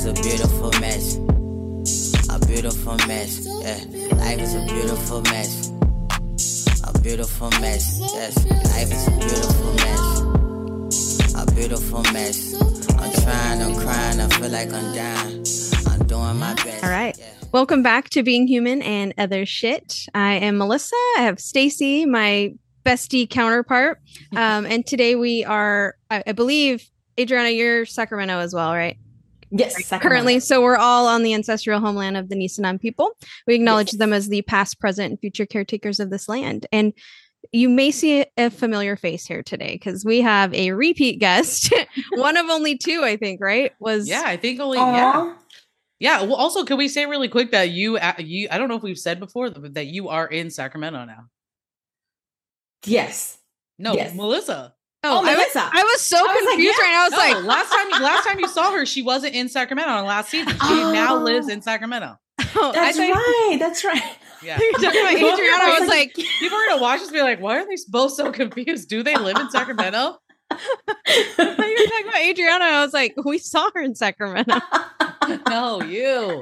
a beautiful mess. A beautiful mess. Yeah. Life is a beautiful mess. A beautiful mess. Yes. Life is a beautiful mess. A beautiful mess. I'm trying, I'm crying, I feel like I'm dying. I'm doing my best. All right. Yeah. Welcome back to Being Human and Other Shit. I am Melissa. I have Stacy, my bestie counterpart. And today we are, I believe, Adriana, you're Sacramento as well, right? Yes, Sacramento. Currently. So we're all on the ancestral homeland of the Nisenan people. We acknowledge them as the past, present, and future caretakers of this land. And you may see a familiar face here today because we have a repeat guest. One of only two, I think, right? I think only. Yeah. Well, also, can we say really quick that you, I don't know if we've said before that you are in Sacramento now. Yes. No, yes. Melissa. Oh, Melissa. I was so confused right now. I was like, last time you saw her, she wasn't in Sacramento on last season. She now lives in Sacramento. That's right. That's right. Yeah. You're talking about Adriana. I was like, people are gonna watch us be like, why are they both so confused? Do they live in Sacramento? You're talking about Adriana. I was like, we saw her in Sacramento. No, you.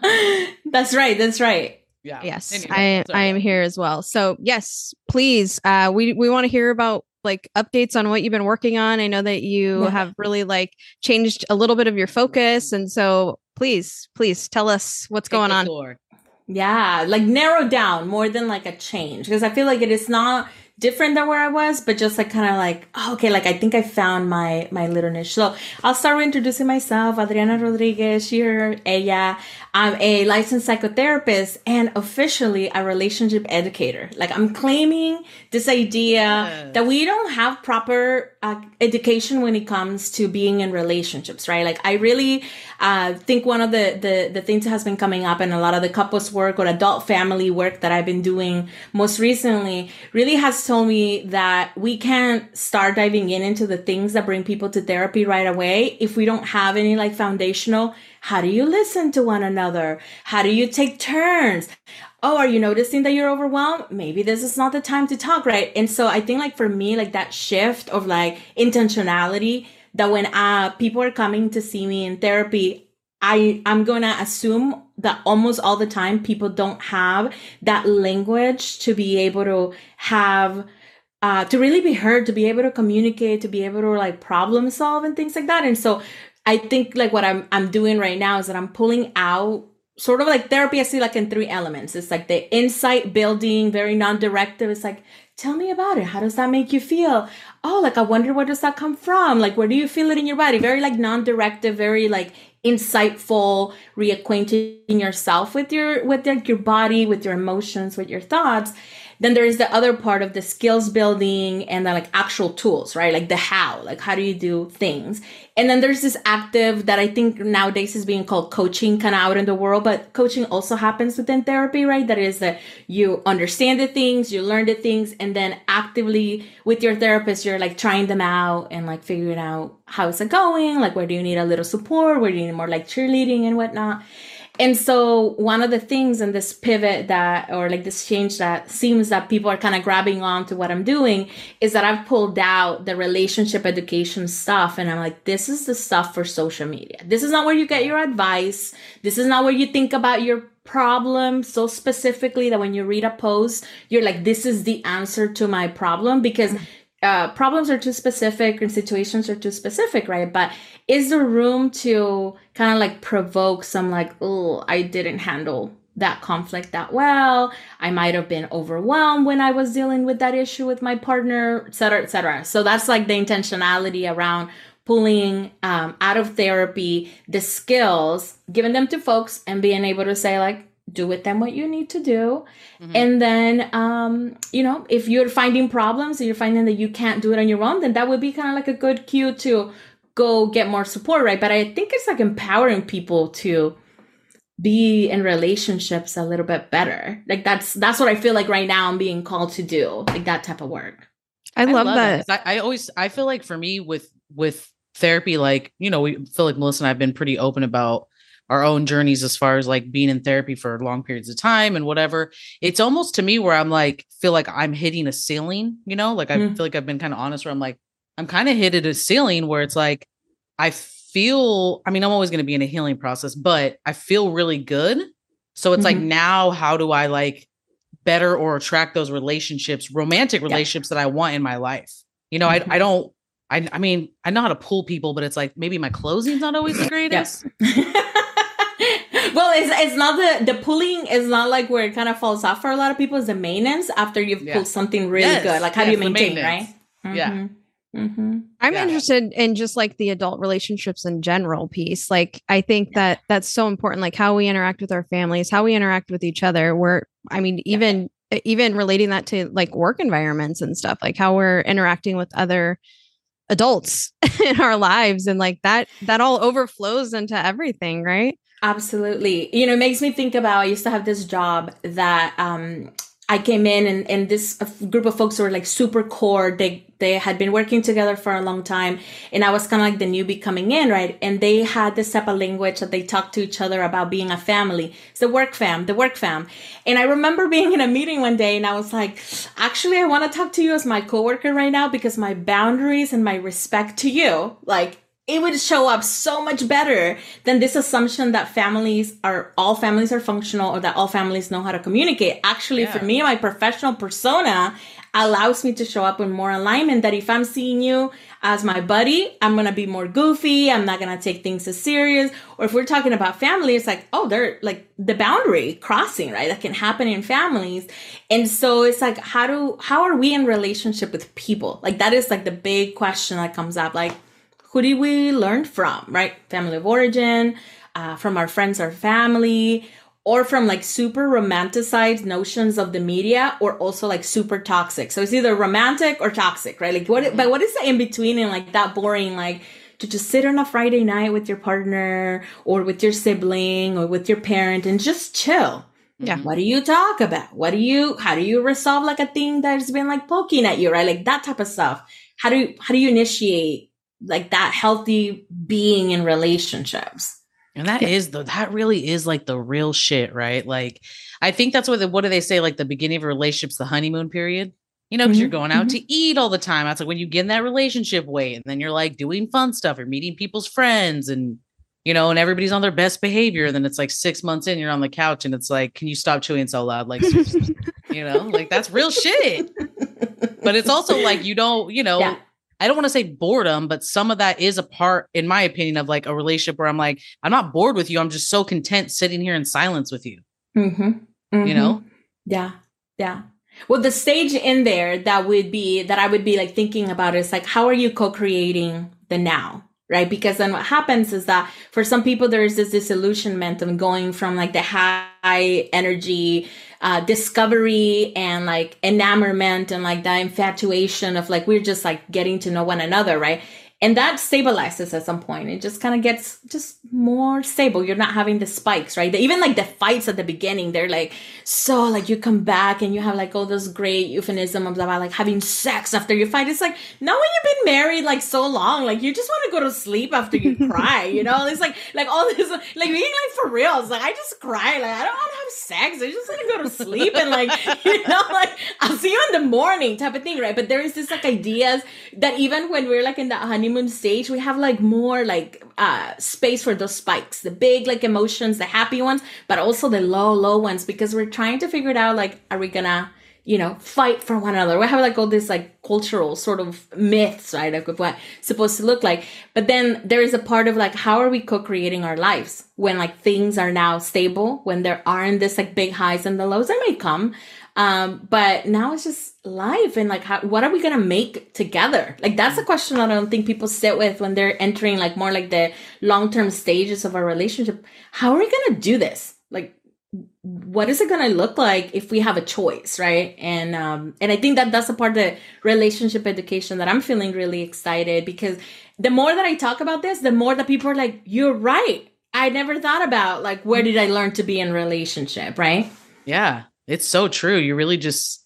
That's right. That's right. Yeah. Yes, anyway, I am here as well. So yes, please. We want to hear about like updates on what you've been working on. I know that you have really like changed a little bit of your focus, and so please tell us what's going on. Yeah, like narrow down more than like a change, because I feel like it is not different than where I was, but just like kind of like, oh, okay, like I think I found my little niche. So I'll start with introducing myself. Adriana Rodriguez, ella. I'm a licensed psychotherapist and officially a relationship educator. Like I'm claiming this idea that we don't have proper education when it comes to being in relationships, right? Like I really think one of the things that has been coming up in a lot of the couples work or adult family work that I've been doing most recently really has told me that we can't start diving into the things that bring people to therapy right away if we don't have any like foundational. How do you listen to one another? How do you take turns? Oh, are you noticing that you're overwhelmed? Maybe this is not the time to talk, right? And so I think like for me, like that shift of like intentionality, that when people are coming to see me in therapy, I'm going to assume that almost all the time people don't have that language to be able to have, to really be heard, to be able to communicate, to be able to like problem solve and things like that. And so I think like what I'm doing right now is that I'm pulling out sort of like therapy. I see like in three elements. It's like the insight building, very non-directive. It's like, tell me about it. How does that make you feel? Oh, like, I wonder, where does that come from? Like, where do you feel it in your body? Very like non-directive, very like insightful, reacquainting yourself with your body, with your emotions, with your thoughts. Then there is the other part of the skills building and the like actual tools, right? Like the how do you do things? And then there's this active that I think nowadays is being called coaching kind of out in the world, but coaching also happens within therapy, right? That is that you understand the things, you learn the things, and then actively with your therapist, you're like trying them out and like figuring out how is it going? Like, where do you need a little support? Where do you need more like cheerleading and whatnot? And so one of the things in this pivot or like this change that seems that people are kind of grabbing on to what I'm doing is that I've pulled out the relationship education stuff. And I'm like, this is the stuff for social media. This is not where you get your advice. This is not where you think about your problem so specifically that when you read a post, you're like, this is the answer to my problem, because problems are too specific and situations are too specific, right? But is there room to kind of like provoke some like, oh, I didn't handle that conflict that well. I might have been overwhelmed when I was dealing with that issue with my partner, et cetera, et cetera. So that's like the intentionality around pulling out of therapy the skills, giving them to folks and being able to say like, do with them what you need to do. Mm-hmm. And then, if you're finding problems and you're finding that you can't do it on your own, then that would be kind of like a good cue to go get more support, right? But I think it's like empowering people to be in relationships a little bit better. Like that's what I feel like right now I'm being called to do, like that type of work. I love that. I feel like for me with therapy, like, we feel like Melissa and I have been pretty open about our own journeys as far as like being in therapy for long periods of time and whatever. It's almost to me where I'm like, feel like I'm hitting a ceiling, like I feel like I've been kind of honest where I'm like, I'm kind of hit at a ceiling where it's like, I feel, I mean, I'm always going to be in a healing process, but I feel really good. So it's like, now how do I like better or attract those relationships, romantic relationships that I want in my life? You know, I mean, I know how to pull people, but it's like, maybe my closing's not always the greatest. Well, it's not the pulling is not like where it kind of falls off for a lot of people. It's the maintenance after you've pulled something really good. Like, how do you maintain, right? Yeah. I'm interested in just like the adult relationships in general piece. Like, I think that that's so important, like how we interact with our families, how we interact with each other. Even relating that to like work environments and stuff, like how we're interacting with other adults in our lives. And like that all overflows into everything, right? Absolutely. You know, it makes me think about, I used to have this job that I came in and this group of folks who were like super core. They had been working together for a long time. And I was kind of like the newbie coming in, right? And they had this type of language that they talked to each other about being a family. It's the work fam. And I remember being in a meeting one day and I was like, actually, I want to talk to you as my coworker right now because my boundaries and my respect to you, like, it would show up so much better than this assumption that all families are functional or that all families know how to communicate. Actually, for me, my professional persona allows me to show up in more alignment, that if I'm seeing you as my buddy, I'm going to be more goofy. I'm not going to take things as serious. Or if we're talking about family, it's like, oh, they're like the boundary crossing, right? That can happen in families. And so it's like, how are we in relationship with people? Like, that is like the big question that comes up. Like, who did we learn from, right? Family of origin, from our friends or family, or from like super romanticized notions of the media, or also like super toxic. So it's either romantic or toxic, right? Like but what is the in between, and like that boring, like to just sit on a Friday night with your partner or with your sibling or with your parent and just chill. Yeah. What do you talk about? How do you resolve like a thing that's been like poking at you, right? Like that type of stuff. How do you initiate like that healthy being in relationships? And that really is like the real shit, right? Like, I think that's what do they say? Like the beginning of a relationship's the honeymoon period, you know, because you're going out to eat all the time. That's like when you get in that relationship way, and then you're like doing fun stuff or meeting people's friends, and, you know, and everybody's on their best behavior. And then it's like 6 months in, you're on the couch and it's like, can you stop chewing so loud? Like, you know, like that's real shit. But it's also like, you don't, you know, I don't want to say boredom, but some of that is a part, in my opinion, of like a relationship where I'm like, I'm not bored with you. I'm just so content sitting here in silence with you. You know? Yeah. Yeah. Well, the stage in there that I would be like thinking about is like, how are you co-creating the now? Right? Because then what happens is that for some people, there's this disillusionment of going from like the high energy, discovery and like enamorment and like that infatuation of like, we're just like getting to know one another. Right. And that stabilizes at some point. It just kind of gets just more stable. You're not having the spikes, right? Even like the fights at the beginning, they're like, so like you come back and you have like all those great euphemisms about like having sex after you fight. It's like, no, when you've been married like so long, like you just want to go to sleep after you cry, you know? It's like all this, like being like for real. It's like, I just cry. Like, I don't want to have sex. I just want to go to sleep and like, you know, like I'll see you in the morning type of thing, right? But there is this like ideas that even when we're like in that honeymoon stage, we have like more like space for those spikes, the big like emotions, the happy ones, but also the low ones, because we're trying to figure it out. Like, are we gonna, you know, fight for one another? We have like all this like cultural sort of myths, right, of what it's supposed to look like. But then there is a part of like, how are we co-creating our lives when like things are now stable, when there aren't this like big highs and the lows that may come. But now it's just life, and like, what are we going to make together? Like, that's a question that I don't think people sit with when they're entering like more like the long-term stages of a relationship. How are we going to do this? Like, what is it going to look like if we have a choice? Right. And I think that that's a part of the relationship education that I'm feeling really excited, because the more that I talk about this, the more that people are like, you're right. I never thought about like, where did I learn to be in relationship? Right. Yeah. It's so true. You really just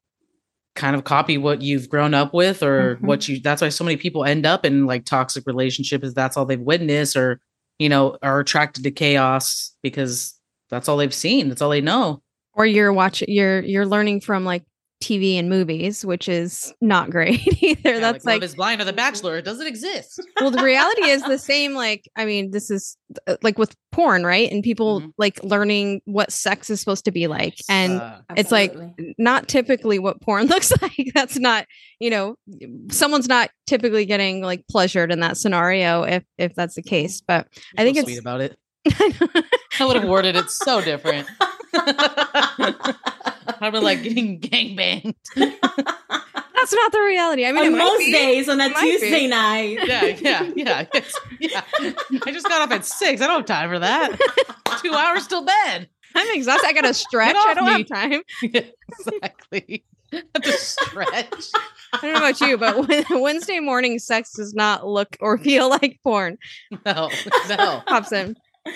kind of copy what you've grown up with, or that's why so many people end up in like toxic relationships, is that's all they've witnessed, or, you know, are attracted to chaos because that's all they've seen. That's all they know. Or you're learning from like TV and movies, which is not great either. Yeah, That's Love is Blind or The Bachelor. It doesn't exist. well, the reality is the same. Like, I mean, this is like with porn, right? And people like learning what sex is supposed to be like. And it's like not typically what porn looks like. That's not, someone's not typically getting like pleasured in that scenario if that's the case. But I think it's sweet about it. I would have worded it so different. I'd be like getting gangbanged. That's not the reality. I mean, on most days on a Tuesday night. Yeah. I just got up at 6. I don't have time for that. 2 hours till bed. I'm exhausted. I got to stretch. I don't have time. Yeah, exactly. I have to stretch. I don't know about you, but Wednesday morning sex does not look or feel like porn. No. Pops in.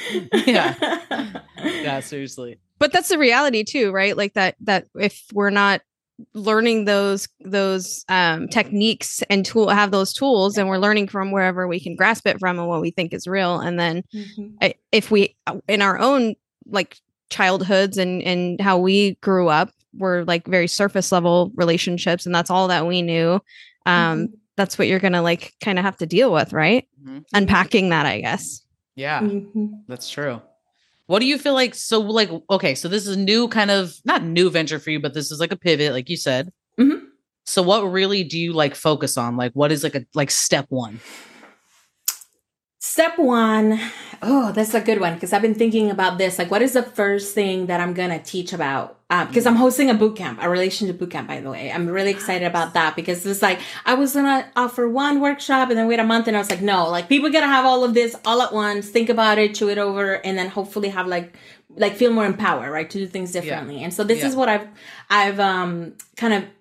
Yeah, seriously. But that's the reality too, right? Like that if we're not learning those techniques and have those tools, and we're learning from wherever we can grasp it from and what we think is real. And then if we, in our own like childhoods and how we grew up, were like very surface level relationships, and that's all that we knew. That's what you're going to like kind of have to deal with, right? Unpacking that, I guess. Yeah, that's true. What do you feel like? So like, okay, so this is a new kind of, not new venture for you, but this is like a pivot, like you said. So what really do you like focus on? Like, what is like step one? Step one. Oh, that's a good one. Because I've been thinking about this. Like, what is the first thing that I'm going to teach about? Because I'm hosting a boot camp, a relationship boot camp, by the way. I'm really excited about that because it's like, I was going to offer one workshop and then wait a month. And I was like, no, like people got to have all of this all at once, think about it, chew it over, and then hopefully have like feel more empowered, right? To do things differently. Yeah. And so this is what I've kind of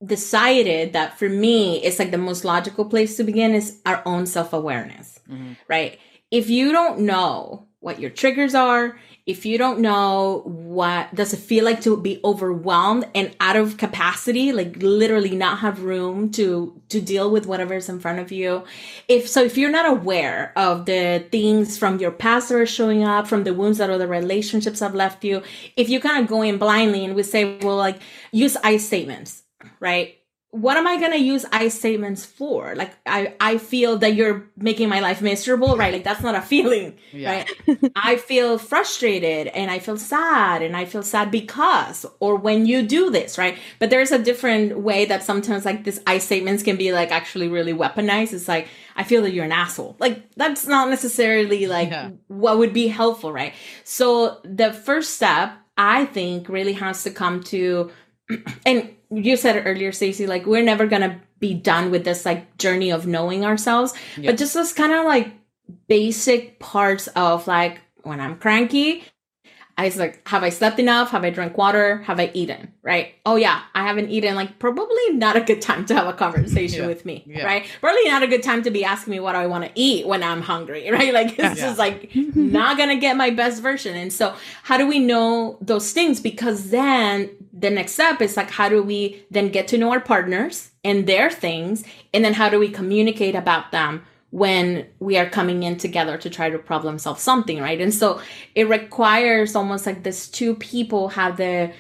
decided that for me, it's like the most logical place to begin is our own self-awareness, right? If you don't know what your triggers are, if you don't know what does it feel like to be overwhelmed and out of capacity, like literally not have room to deal with whatever's in front of you. If you're not aware of the things from your past that are showing up, from the wounds that other relationships have left you, if you kind of go in blindly and we say, well, like use I statements, right? What am I going to use I statements for? Like, I feel that you're making my life miserable, right? Like, that's not a feeling, right? I feel frustrated and I feel sad and I feel sad because, or when you do this, right? But there's a different way that sometimes like this I statements can be like actually really weaponized. It's like, I feel that you're an asshole. Like, that's not necessarily like what would be helpful, right? So the first step, I think, really has to come to, and you said it earlier, Stacey, like we're never going to be done with this like journey of knowing ourselves, but just those kind of like basic parts of like when I'm cranky, I was like, have I slept enough? Have I drank water? Have I eaten? Right? Oh yeah, I haven't eaten. Like probably not a good time to have a conversation with me, right? Probably not a good time to be asking me what I want to eat when I'm hungry, right? Like it's just like not going to get my best version. And so how do we know those things? Because then the next step is like, how do we then get to know our partners and their things? And then how do we communicate about them when we are coming in together to try to problem solve something, right? And so it requires almost like this two people have the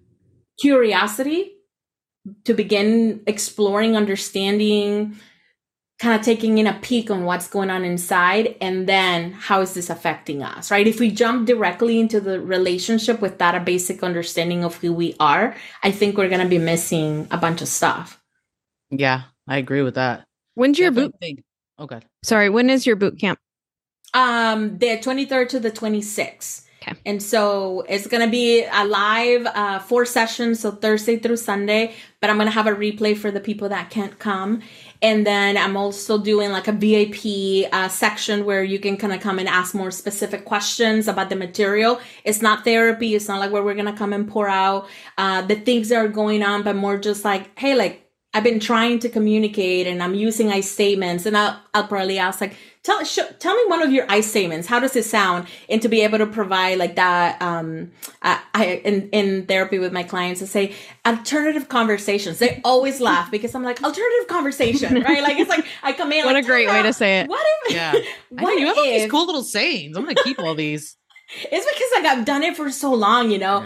curiosity to begin exploring, understanding, kind of taking in a peek on what's going on inside, and then how is this affecting us, right? If we jump directly into the relationship without a basic understanding of who we are, I think we're going to be missing a bunch of stuff. Yeah, I agree with that. When's your boot? Oh, God. Sorry, when is your boot camp? The 23rd to the 26th. Okay. And so it's going to be a live 4 sessions, so Thursday through Sunday, but I'm going to have a replay for the people that can't come. And then I'm also doing like a VIP section where you can kind of come and ask more specific questions about the material. It's not therapy. It's not like where we're going to come and pour out the things that are going on, but more just like, hey, like I've been trying to communicate and I'm using I statements, and I'll probably ask like, tell me one of your I statements. How does it sound? And to be able to provide like that, in therapy with my clients, I say alternative conversations. They always laugh because I'm like, alternative conversation, right? Like it's like I come in. What like, a great way to say it. What if? Yeah, you have all these cool little sayings. I'm gonna keep all these. It's because like I've done it for so long, you know.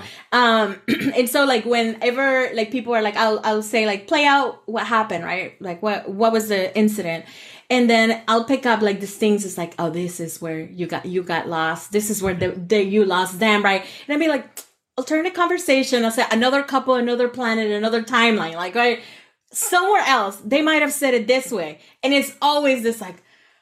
And so like whenever like people are like, I'll say like, play out what happened, right? Like what was the incident? And then I'll pick up like these things. It's like, oh, this is where you got lost. This is where you lost them, right? And I'd be like, alternate conversation. I'll say another couple, another planet, another timeline, like right somewhere else. They might have said it this way, and it's always this like,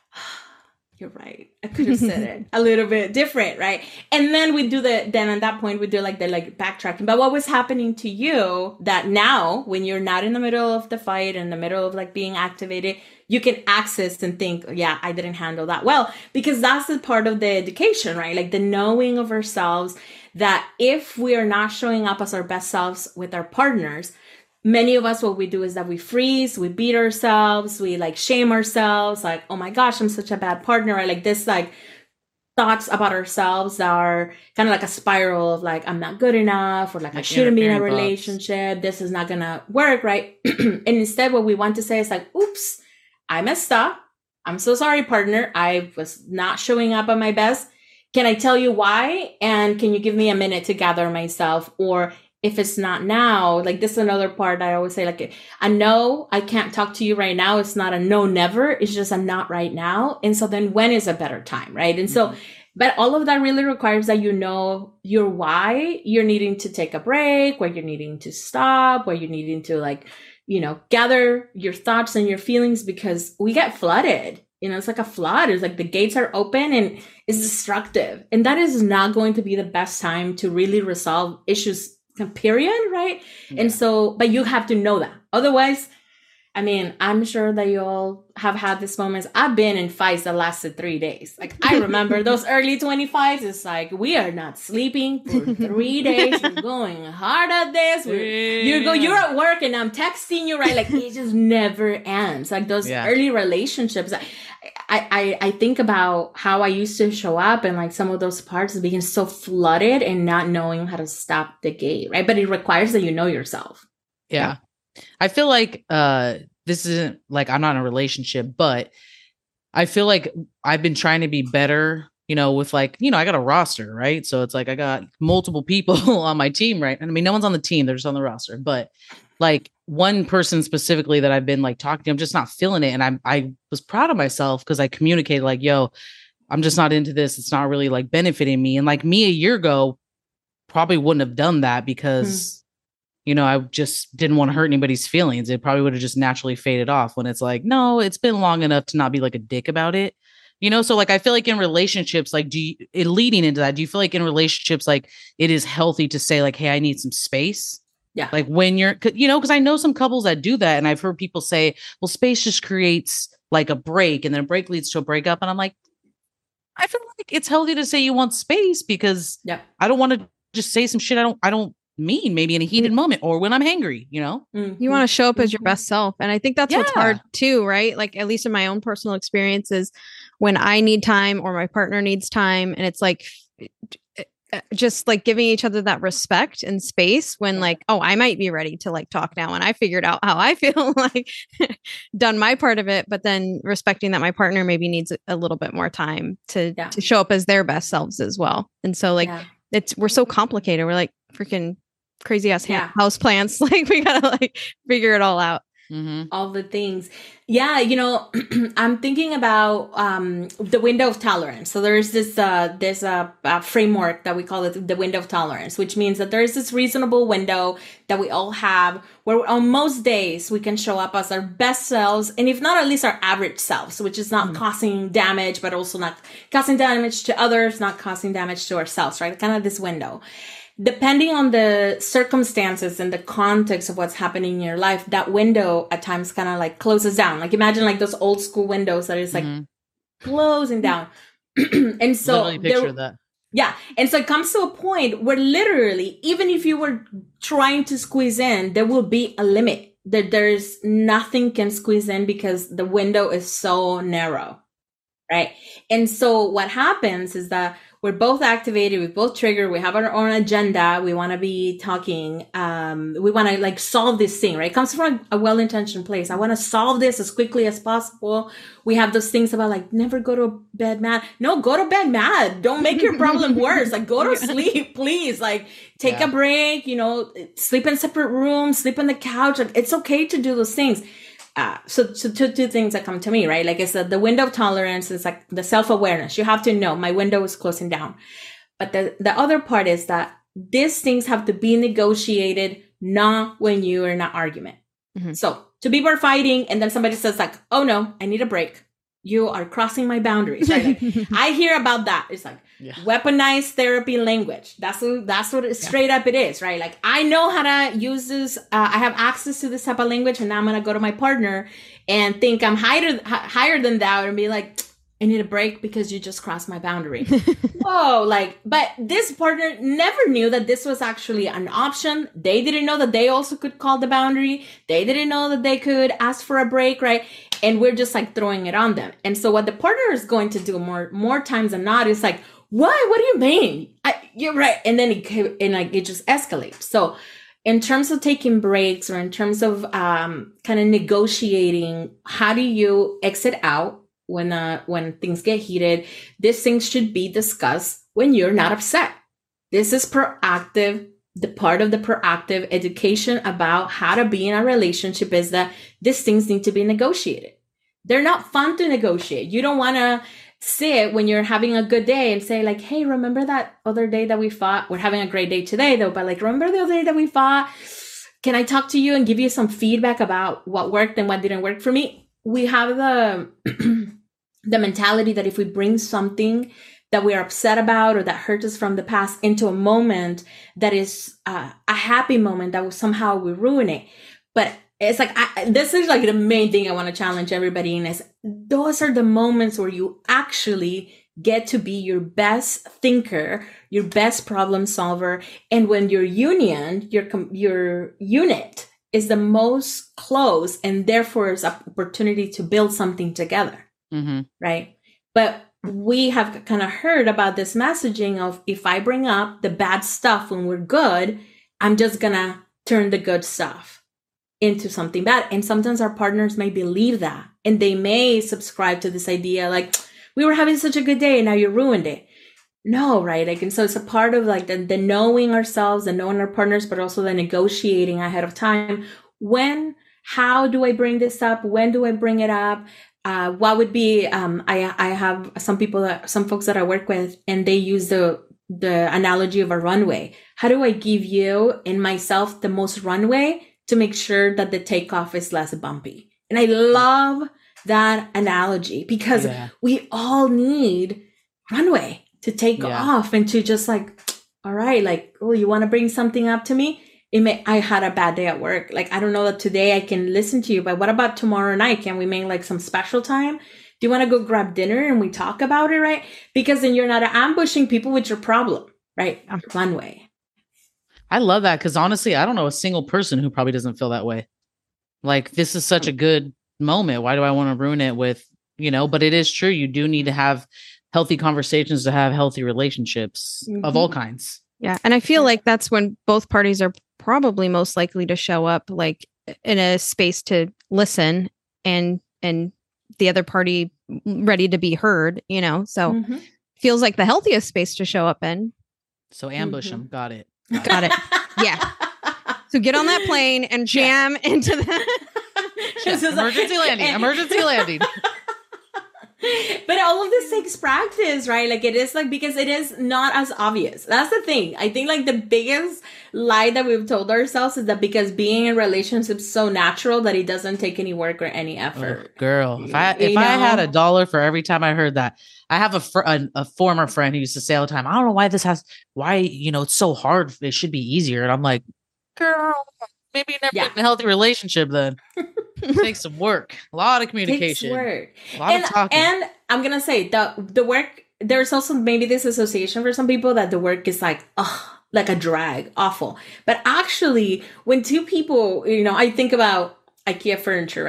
you're right. I could have said it a little bit different, right? And then then at that point we do like the backtracking. But what was happening to you that now when you're not in the middle of the fight, in the middle of like being activated, you can access and think, yeah, I didn't handle that well, because that's the part of the education, right? Like the knowing of ourselves, that if we are not showing up as our best selves with our partners, many of us, what we do is that we freeze, we beat ourselves, we like shame ourselves, like, oh my gosh, I'm such a bad partner. Or like this, like thoughts about ourselves that are kind of like a spiral of like, I'm not good enough, or like I shouldn't be in a relationship. This is not going to work, right? And instead, what we want to say is like, oops, I messed up. I'm so sorry, partner. I was not showing up at my best. Can I tell you why? And can you give me a minute to gather myself? Or if it's not now, like this is another part I always say, like, I know I can't talk to you right now. It's not a no, never. It's just a not right now. And so then when is a better time, right? And so, but all of that really requires that you know your why you're needing to take a break, where you're needing to stop, where you're needing to like, you know, gather your thoughts and your feelings, because we get flooded. You know, it's like a flood. It's like the gates are open and it's destructive. And that is not going to be the best time to really resolve issues, period, right? Yeah. And so, but you have to know that. Otherwise, I mean, I'm sure that you all have had these moments. I've been in fights that lasted 3 days. Like, I remember those early 20 fights. It's like, we are not sleeping for 3 days. We're going hard at this. You're at work and I'm texting you, right? Like, it just never ends. Like, those early relationships. I think about how I used to show up, and like some of those parts being so flooded and not knowing how to stop the gate, right? But it requires that you know yourself. Yeah. I feel like this isn't like I'm not in a relationship, but I feel like I've been trying to be better, you know, with like, you know, I got a roster, right? So it's like I got multiple people on my team, right? And I mean, no one's on the team, they're just on the roster, but like one person specifically that I've been like talking to, I'm just not feeling it. And I was proud of myself because I communicated like, yo, I'm just not into this. It's not really like benefiting me. And like me a year ago probably wouldn't have done that because, you know, I just didn't want to hurt anybody's feelings. It probably would have just naturally faded off, when it's like, no, it's been long enough to not be like a dick about it. You know, so like, I feel like in relationships, like leading into that, do you feel like in relationships, like it is healthy to say like, hey, I need some space? Yeah. Like when you're, you know, because I know some couples that do that. And I've heard people say, well, space just creates like a break, and then a break leads to a breakup. And I'm like, I feel like it's healthy to say you want space, because I don't want to just say some shit I don't mean, maybe in a heated moment or when I'm angry, you know? You want to show up as your best self. And I think that's what's hard too, right? Like, at least in my own personal experiences, when I need time or my partner needs time, and it's like, just like giving each other that respect and space when like, oh, I might be ready to like talk now, and I figured out how I feel, like done my part of it, but then respecting that my partner maybe needs a little bit more time to show up as their best selves as well. And so like we're so complicated. We're like freaking crazy ass house plants. Like, we gotta like figure it all out. All the things. Yeah, you know, I'm thinking about the window of tolerance. So there's this framework that we call it the window of tolerance, which means that there is this reasonable window that we all have, where on most days we can show up as our best selves, and if not, at least our average selves, which is not causing damage, but also not causing damage to others, not causing damage to ourselves, right? Kind of this window. Depending on the circumstances and the context of what's happening in your life, that window at times kind of like closes down. Like, imagine like those old school windows that is like closing down. And so literally picture that. Yeah. And so it comes to a point where literally, even if you were trying to squeeze in, there will be a limit. That there's nothing can squeeze in because the window is so narrow. Right. And so what happens is that we're both activated, we both triggered, we have our own agenda, we want to be talking, we want to like solve this thing, right? It comes from a well-intentioned place. I want to solve this as quickly as possible. We have those things about like, never go to bed mad. No, go to bed mad. Don't make your problem worse. Like, go to sleep, please. Like, take a break, you know, sleep in separate rooms, sleep on the couch. Like, it's okay to do those things. So two things that come to me, right? Like, it's the window of tolerance. It's like the self-awareness. You have to know my window is closing down. But the other part is that these things have to be negotiated, not when you are in an argument. Mm-hmm. So two people are fighting and then somebody says like, oh no, I need a break. You are crossing my boundaries, right? Like, I hear about that. It's like weaponized therapy language. That's what straight up it is, right? Like, I know how to use this. I have access to this type of language, and now I'm gonna go to my partner and think I'm higher than thou, and be like, I need a break because you just crossed my boundary. Whoa, like, but this partner never knew that this was actually an option. They didn't know that they also could call the boundary. They didn't know that they could ask for a break, right? And we're just like throwing it on them. And so what the partner is going to do more times than not is like, what do you mean? You're right. And then it just escalates. So in terms of taking breaks, or in terms of kind of negotiating, how do you exit out when things get heated? These things should be discussed when you're not upset. This is proactive. The part of the proactive education about how to be in a relationship is that these things need to be negotiated. They're not fun to negotiate. You don't want to sit when you're having a good day and say like, hey, remember that other day that we fought? We're having a great day today though, but like, remember the other day that we fought? Can I talk to you and give you some feedback about what worked and what didn't work for me? We have the mentality that if we bring something that we are upset about or that hurt us from the past into a moment that is a happy moment, that will somehow we ruin it. But it's like, this is like the main thing I want to challenge everybody in is those are the moments where you actually get to be your best thinker, your best problem solver. And when your unit is the most close, and therefore is an opportunity to build something together. Mm-hmm. Right. But we have kind of heard about this messaging of, if I bring up the bad stuff when we're good, I'm just going to turn the good stuff into something bad. And sometimes our partners may believe that, and they may subscribe to this idea like, we were having such a good day and now you ruined it. No, right? Like, and so it's a part of like the knowing ourselves and knowing our partners, but also the negotiating ahead of time. How do I bring this up? When do I bring it up? What would be, I have some folks that I work with, and they use the analogy of a runway. How do I give you and myself the most runway to make sure that the takeoff is less bumpy? And I love that analogy because we all need runway to take off and to just like, all right, like, oh, you want to bring something up to me? I had a bad day at work. Like, I don't know that today I can listen to you, but what about tomorrow night? Can we make like some special time? Do you want to go grab dinner and we talk about it, right? Because then you're not ambushing people with your problem, right? Runway. I love that, because honestly, I don't know a single person who probably doesn't feel that way. Like, this is such a good moment. Why do I want to ruin it with, but it is true. You do need to have healthy conversations to have healthy relationships of all kinds. Yeah. And I feel like that's when both parties are probably most likely to show up like in a space to listen and the other party ready to be heard, so feels like the healthiest space to show up in. So ambush them. Got it. Got it. Yeah. So get on that plane and jam into the emergency landing. But all of this takes practice, right? Like, it is like, because it is not as obvious. That's the thing. I think like the biggest lie that we've told ourselves is that because being in relationships is so natural that it doesn't take any work or any effort. Oh, girl, if I had $1 for every time I heard that, I have a former friend who used to say all the time, I don't know why it's so hard. It should be easier. And I'm like, girl, maybe you never been in a healthy relationship then. It takes some work, a lot of communication, a lot of talking. And I'm going to say the work, there's also maybe this association for some people that the work is like, like a drag, awful. But actually, when two people, I think about IKEA furniture, right?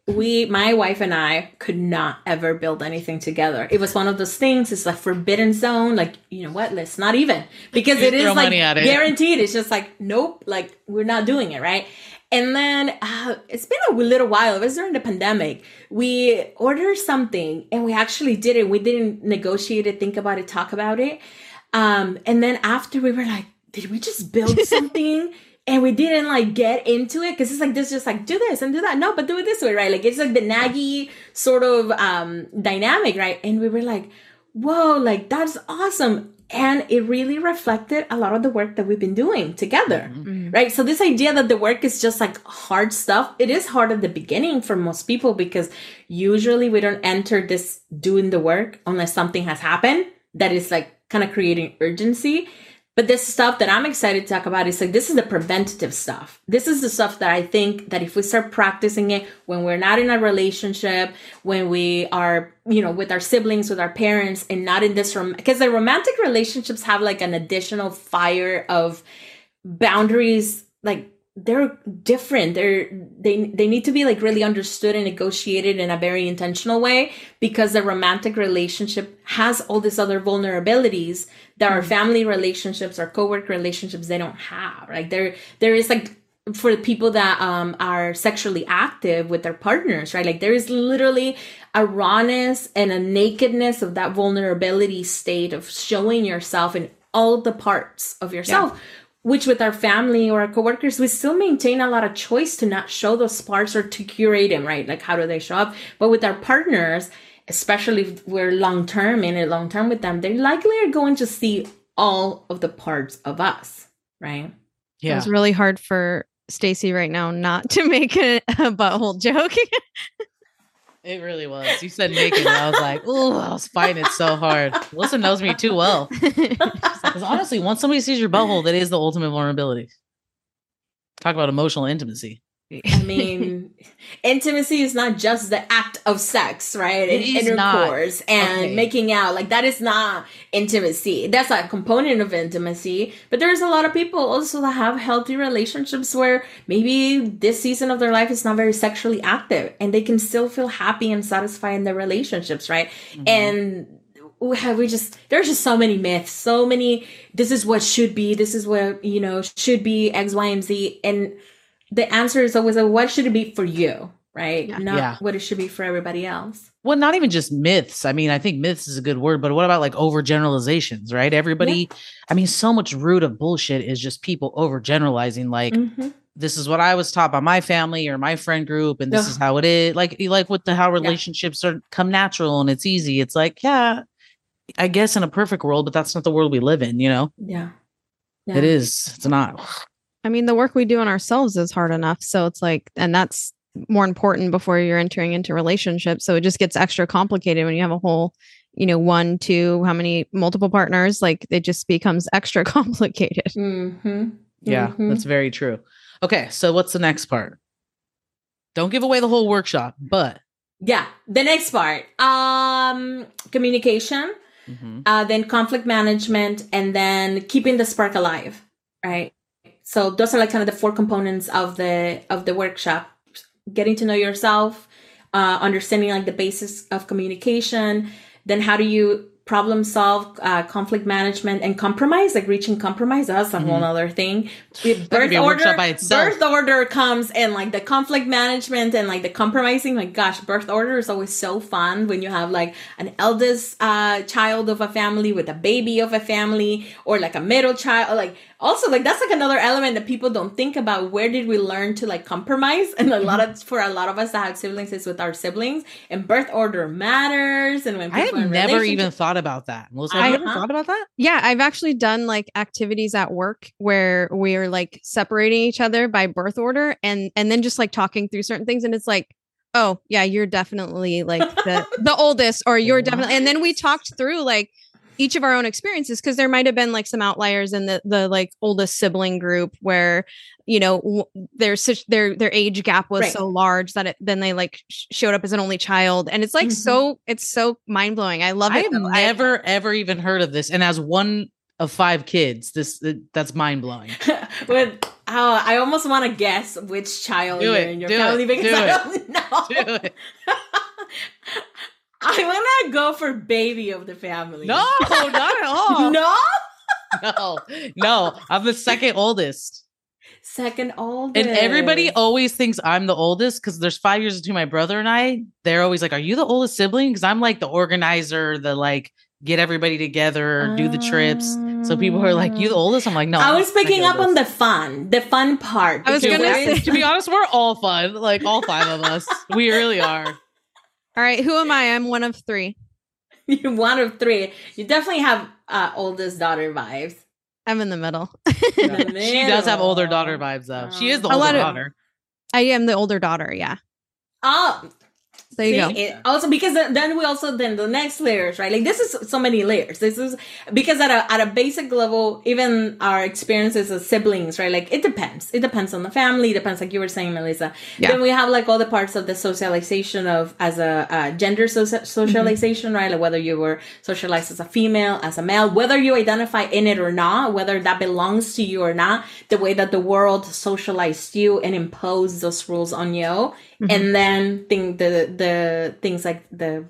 my wife and I could not ever build anything together. It was one of those things. It's like forbidden zone. Like, you know what? Let's not even, because it is like guaranteed. It's just like, nope, like we're not doing it. Right. And then it's been a little while. It was during the pandemic. We ordered something and we actually did it. We didn't negotiate it, think about it, talk about it. And then after we were like, did we just build something? And we didn't like get into it because it's like this, just like do this and do that. No, but do it this way, right? Like it's like the naggy sort of dynamic, right? And we were like, whoa, like that's awesome. And it really reflected a lot of the work that we've been doing together, right? So this idea that the work is just like hard stuff, it is hard at the beginning for most people because usually we don't enter this doing the work unless something has happened that is like kind of creating urgency. But this stuff that I'm excited to talk about is like, this is the preventative stuff. This is the stuff that I think that if we start practicing it when we're not in a relationship, when we are, you know, with our siblings, with our parents, and not in this because the romantic relationships have like an additional fire of boundaries. Like they're different. They need to be like really understood and negotiated in a very intentional way, because the romantic relationship has all these other vulnerabilities that our family relationships, our coworker relationships, they don't have. Like there is like, for the people that are sexually active with their partners, right? Like there is literally a rawness and a nakedness of that vulnerability state of showing yourself in all the parts of yourself. Yeah. Which with our family or our coworkers, we still maintain a lot of choice to not show those parts or to curate them, right? Like how do they show up? But with our partners, especially if we're long-term with them, they likely are going to see all of the parts of us, right? Yeah. It's really hard for Stacy right now not to make a butthole joke. It really was. You said naked, and I was like, "Oh, I was fighting it so hard." Melissa knows me too well. Because honestly, once somebody sees your butthole, that is the ultimate vulnerability. Talk about emotional intimacy. I mean, intimacy is not just the act of sex, right? And intercourse and making out. Like that is not intimacy. That's a component of intimacy. But there's a lot of people also that have healthy relationships where maybe this season of their life is not very sexually active and they can still feel happy and satisfied in their relationships, right? And there's just so many myths, so many, this is what should be, this is what, you know, should be X, Y, and Z. And the answer is always, what should it be for you, right? Yeah. Not what it should be for everybody else. Well, not even just myths. I mean, I think myths is a good word, but what about like overgeneralizations, right? Everybody, I mean, so much root of bullshit is just people overgeneralizing, like, this is what I was taught by my family or my friend group, and this is how it is. Like with how relationships are come natural and it's easy. It's like, yeah, I guess in a perfect world, but that's not the world we live in, you know? Yeah. It is. It's not. I mean, the work we do on ourselves is hard enough. So it's like, and that's more important before you're entering into relationships. So it just gets extra complicated when you have a whole, you know, 1, 2, how many multiple partners, like it just becomes extra complicated. Yeah, that's very true. Okay. So what's the next part? Don't give away the whole workshop, but. Yeah. The next part, communication, then conflict management, and then keeping the spark alive. Right. So those are like kind of the 4 components of the workshop: getting to know yourself, understanding like the basics of communication, then how do you problem solve, conflict management, and compromise, like reaching compromise. That's a whole other thing. Birth order comes, and like the conflict management and like the compromising. Like, gosh, birth order is always so fun when you have like an eldest child of a family with a baby of a family, or like a middle child, or like also like that's like another element that people don't think about. Where did we learn to like compromise? And for a lot of us that have siblings, it's with our siblings, and birth order matters. And when people I have never even thought about that. Melissa, have you ever thought about that? Yeah, I've actually done like activities at work where we're like separating each other by birth order, and then just like talking through certain things, and it's like, oh yeah, you're definitely like the oldest, or you're definitely, and then we talked through like each of our own experiences, because there might have been like some outliers in the like oldest sibling group where, you know, their age gap was so large that then they like showed up as an only child, and it's like it's so mind blowing. I love it. I have never ever even heard of this, and as one of 5 kids, that's mind blowing. I almost want to guess which child Do you're it, in your do family it, because do I it. don't know. Do it. I'm gonna go for baby of the family. No, not at all. No? No. I'm the second oldest. Second oldest. And everybody always thinks I'm the oldest because there's 5 years between my brother and I. They're always like, "Are you the oldest sibling?" Because I'm like the organizer, the like get everybody together, do the trips. So people are like, "You the oldest?" I'm like, "No." I was picking up on the fun part. I was because gonna say- To be honest, we're all fun. Like all 5 of us, we really are. All right, who am I? I'm one of 3. You're one of 3. You definitely have oldest daughter vibes. I'm in the middle. In the She does have older middle. daughter vibes, though. She is the A older lot of- daughter. I am the older daughter. Yeah. Oh, There you go. Also, because then we also then the next layers, right? Like this is so many layers. This is because at a basic level, even our experiences as siblings, right? Like it depends. It depends on the family. It depends, like you were saying, Melissa. Yeah. Then we have like all the parts of the socialization of as a gender socialization, right? Like whether you were socialized as a female, as a male, whether you identify in it or not, whether that belongs to you or not, the way that the world socialized you and imposed those rules on you. And then the things like the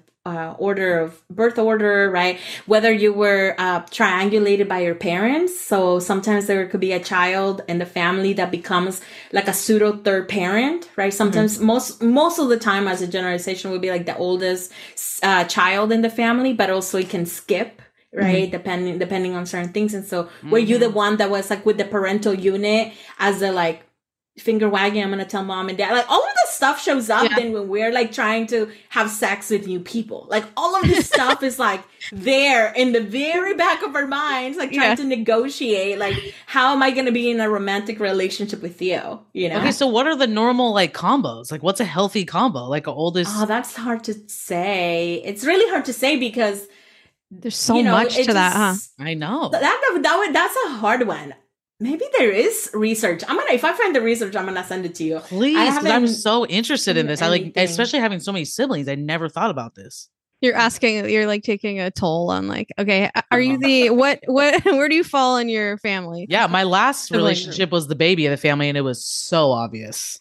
birth order, right? Whether you were triangulated by your parents. So sometimes there could be a child in the family that becomes like a pseudo third parent, right? Sometimes most of the time as a generalization would be like the oldest child in the family, but also it can skip. Right. Depending on certain things. And so were you the one that was like with the parental unit as a like finger wagging, I'm going to tell mom and dad, like all of this stuff shows up then when we're like trying to have sex with new people, like all of this stuff is like there in the very back of our minds, like trying to negotiate, like, how am I going to be in a romantic relationship with you? You know? Okay, so what are the normal like combos? Like, what's a healthy combo? Like, a oldest? Oh, that's hard to say. It's really hard to say because There's so much to that, huh? I know. That's a hard one. Maybe there is research. If I find the research, I'm gonna send it to you. Please, because I'm so interested in this. I like, anything. especially having so many siblings. I never thought about this. You're like taking a toll on like, okay, are you the what where do you fall in your family? Yeah, my last Sibling relationship was the baby of the family, and it was so obvious.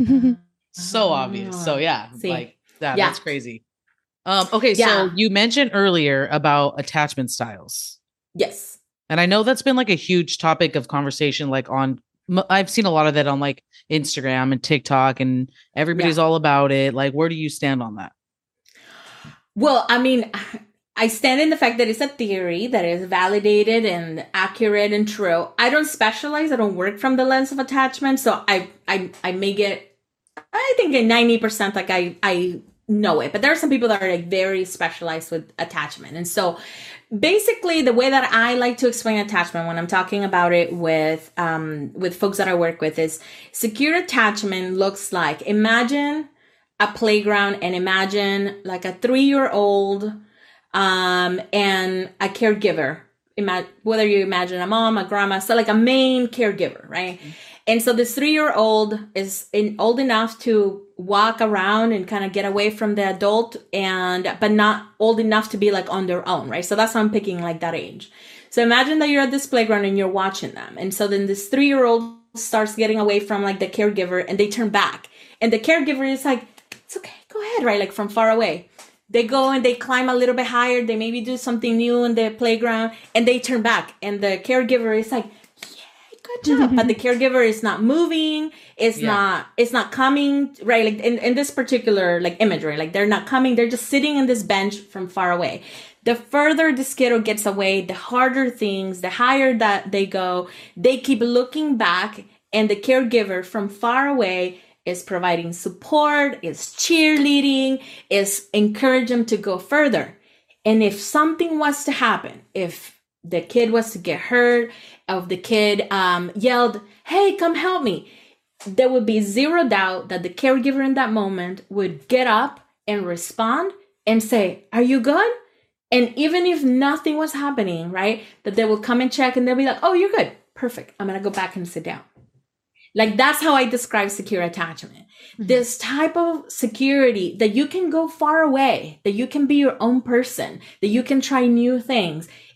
So obvious. So yeah, See. like that. Yeah. That's crazy. Okay, Yeah. so you mentioned earlier about attachment styles. Yes. And I know that's been like a huge topic of conversation, like I've seen a lot of that on like Instagram and TikTok, and everybody's all about it. Like, where do you stand on that? Well, I mean, I stand in the fact that it's a theory that is validated and accurate and true. I don't specialize. I don't work from the lens of attachment. So I may get, I think in 90%, like I know it, but there are some people that are like very specialized with attachment. And so basically the way that I like to explain attachment when I'm talking about it with folks that I work with is secure attachment looks like, imagine a playground and imagine like a 3-year-old and a caregiver. Whether you imagine a mom, a grandma, so like a main caregiver, right? Mm-hmm. And so this 3-year-old is old enough to walk around and kind of get away from the adult, but not old enough to be like on their own, right? So that's why I'm picking like that age. So imagine that you're at this playground and you're watching them. And so then this 3-year-old starts getting away from like the caregiver and they turn back. And the caregiver is like, it's okay, go ahead, right? Like from far away. They go and they climb a little bit higher. They maybe do something new in the playground and they turn back. And the caregiver is like, good job. But the caregiver is not moving. It's not coming, right? Like in this particular like imagery, like they're not coming. They're just sitting in this bench from far away. The further this kiddo gets away, the harder things, the higher that they go, they keep looking back, and the caregiver from far away is providing support, is cheerleading, is encouraging them to go further. And if something was to happen, if the kid was to get hurt, if the kid yelled, hey, come help me, there would be zero doubt that the caregiver in that moment would get up and respond and say, are you good? And even if nothing was happening, right, that they will come and check and they'll be like, oh, you're good. Perfect. I'm going to go back and sit down. Like, that's how I describe secure attachment. Mm-hmm. This type of security that you can go far away, that you can be your own person, that you can try new things.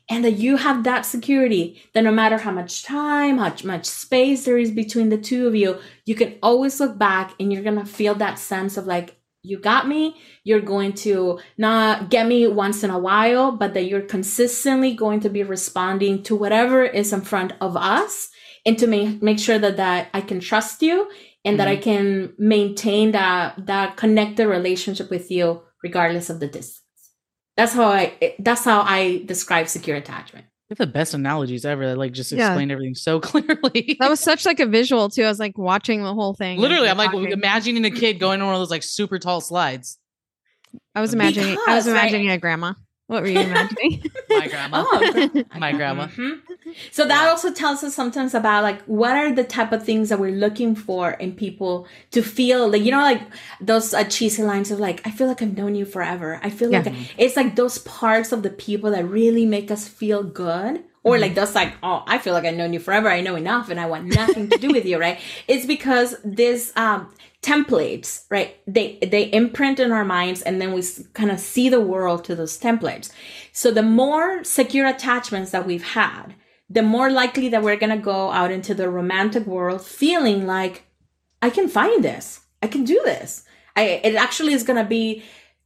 and that you have that security, that no matter how much time, how much space there is between the two of you, you can always look back and you're going to feel that sense of like, you got me. You're going to not get me once in a while, but that you're consistently going to be responding to whatever is in front of us, and to make sure that I can trust you, and that I can maintain that connected relationship with you regardless of the distance. That's how I describe secure attachment. You have the best analogies ever. That like just explain everything so clearly. That was such like a visual too. I was like watching the whole thing. Literally, I'm like imagining a kid going on one of those like super tall slides. I was imagining a grandma. What were you imagining? My grandma. My grandma. Mm-hmm. So that also tells us sometimes about like what are the type of things that we're looking for in people to feel like, you know, like those cheesy lines of like, I feel like I've known you forever. I feel like it's like those parts of the people that really make us feel good. Or like those like, oh, I feel like I've known you forever. I know enough and I want nothing to do with you, right? It's because this templates, right? They imprint in our minds, and then we kind of see the world to those templates. So the more secure attachments that we've had, the more likely that we're going to go out into the romantic world feeling like, I can find this. I can do this. It actually is going to be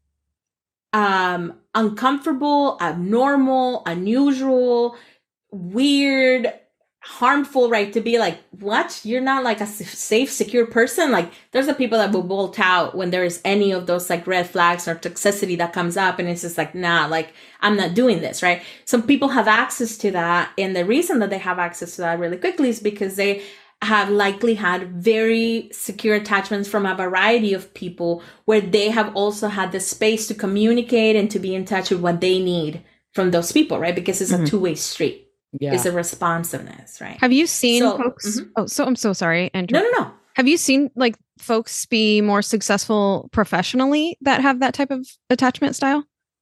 uncomfortable, abnormal, unusual, weird, harmful, right? To be like, what? You're not like a safe, secure person? Like there's the people that will bolt out when there is any of those like red flags or toxicity that comes up. And it's just like, nah, like I'm not doing this, right? Some people have access to that. And the reason that they have access to that really quickly is because they have likely had very secure attachments from a variety of people where they have also had the space to communicate and to be in touch with what they need from those people, right? Because it's a two-way street. Yeah. Is a responsiveness, right? Have you seen folks? Oh, so I'm so sorry. No. Have you seen like folks be more successful professionally that have that type of attachment style?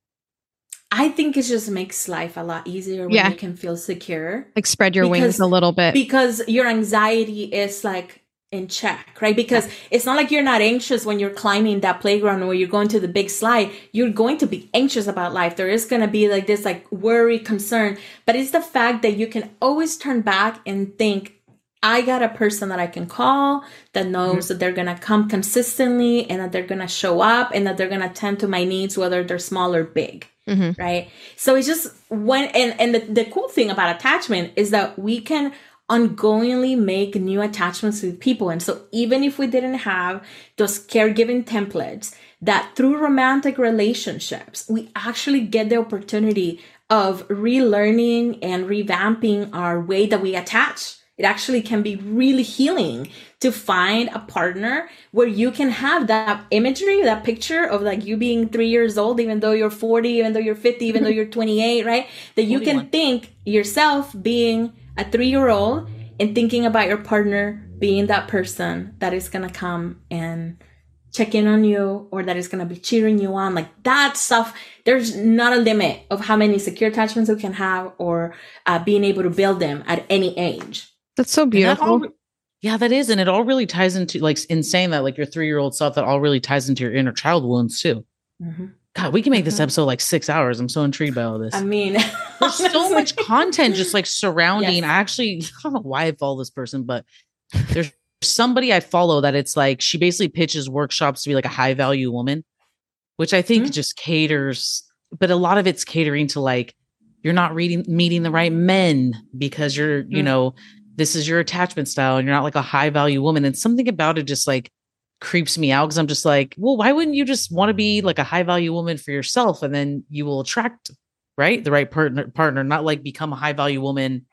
I think it just makes life a lot easier when you can feel secure. Like spread your wings a little bit. Because your anxiety is like in check, right? Because it's not like you're not anxious when you're climbing that playground or you're going to the big slide. You're going to be anxious about life. There is going to be like this like worry, concern, but it's the fact that you can always turn back and think, I got a person that I can call that knows that they're going to come consistently and that they're going to show up and that they're going to tend to my needs, whether they're small or big. Right. So it's just and the cool thing about attachment is that we can ongoingly make new attachments with people. And so even if we didn't have those caregiving templates, that through romantic relationships, we actually get the opportunity of relearning and revamping our way that we attach. It actually can be really healing to find a partner where you can have that imagery, that picture of like you being 3 years old, even though you're 40, even though you're 50, even though you're 28, right? That you 41. Can think yourself being a 3-year-old and thinking about your partner being that person that is going to come and check in on you or that is going to be cheering you on. Like that stuff, there's not a limit of how many secure attachments we can have or being able to build them at any age. That's so beautiful. Yeah, that is. And it all really ties into like in saying that, like your 3-year-old self, that all really ties into your inner child wounds too. God, we can make this episode like 6 hours. I'm so intrigued by all this. I mean, there's so much content just like surrounding. I don't know why I follow this person, but there's somebody I follow that it's like, she basically pitches workshops to be like a high value woman, which I think just caters, but a lot of it's catering to like, you're not meeting the right men because you're, you know, this is your attachment style and you're not like a high value woman. And something about it just like creeps me out because I'm just like, well, why wouldn't you just want to be like a high value woman for yourself and then you will attract the right partner, not like become a high value woman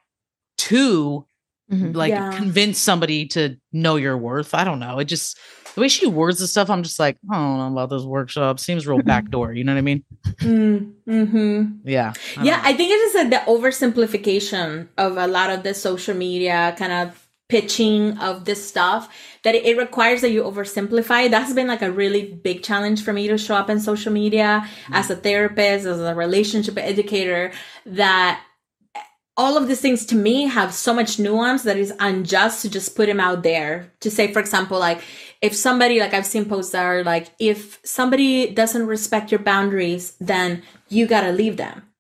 to convince somebody to know your worth. I don't know. It just, the way she words the stuff, I'm just like, I don't know about those workshops. Seems real backdoor. You know what I mean? Yeah. I think it is the oversimplification of a lot of the social media kind of pitching of this stuff, that it requires that you oversimplify. That's been like a really big challenge for me to show up in social media as a therapist, as a relationship educator, that all of these things to me have so much nuance that is unjust to just put them out there. To say, for example, like if somebody, like I've seen posts that are like, if somebody doesn't respect your boundaries, then you got to leave them, right?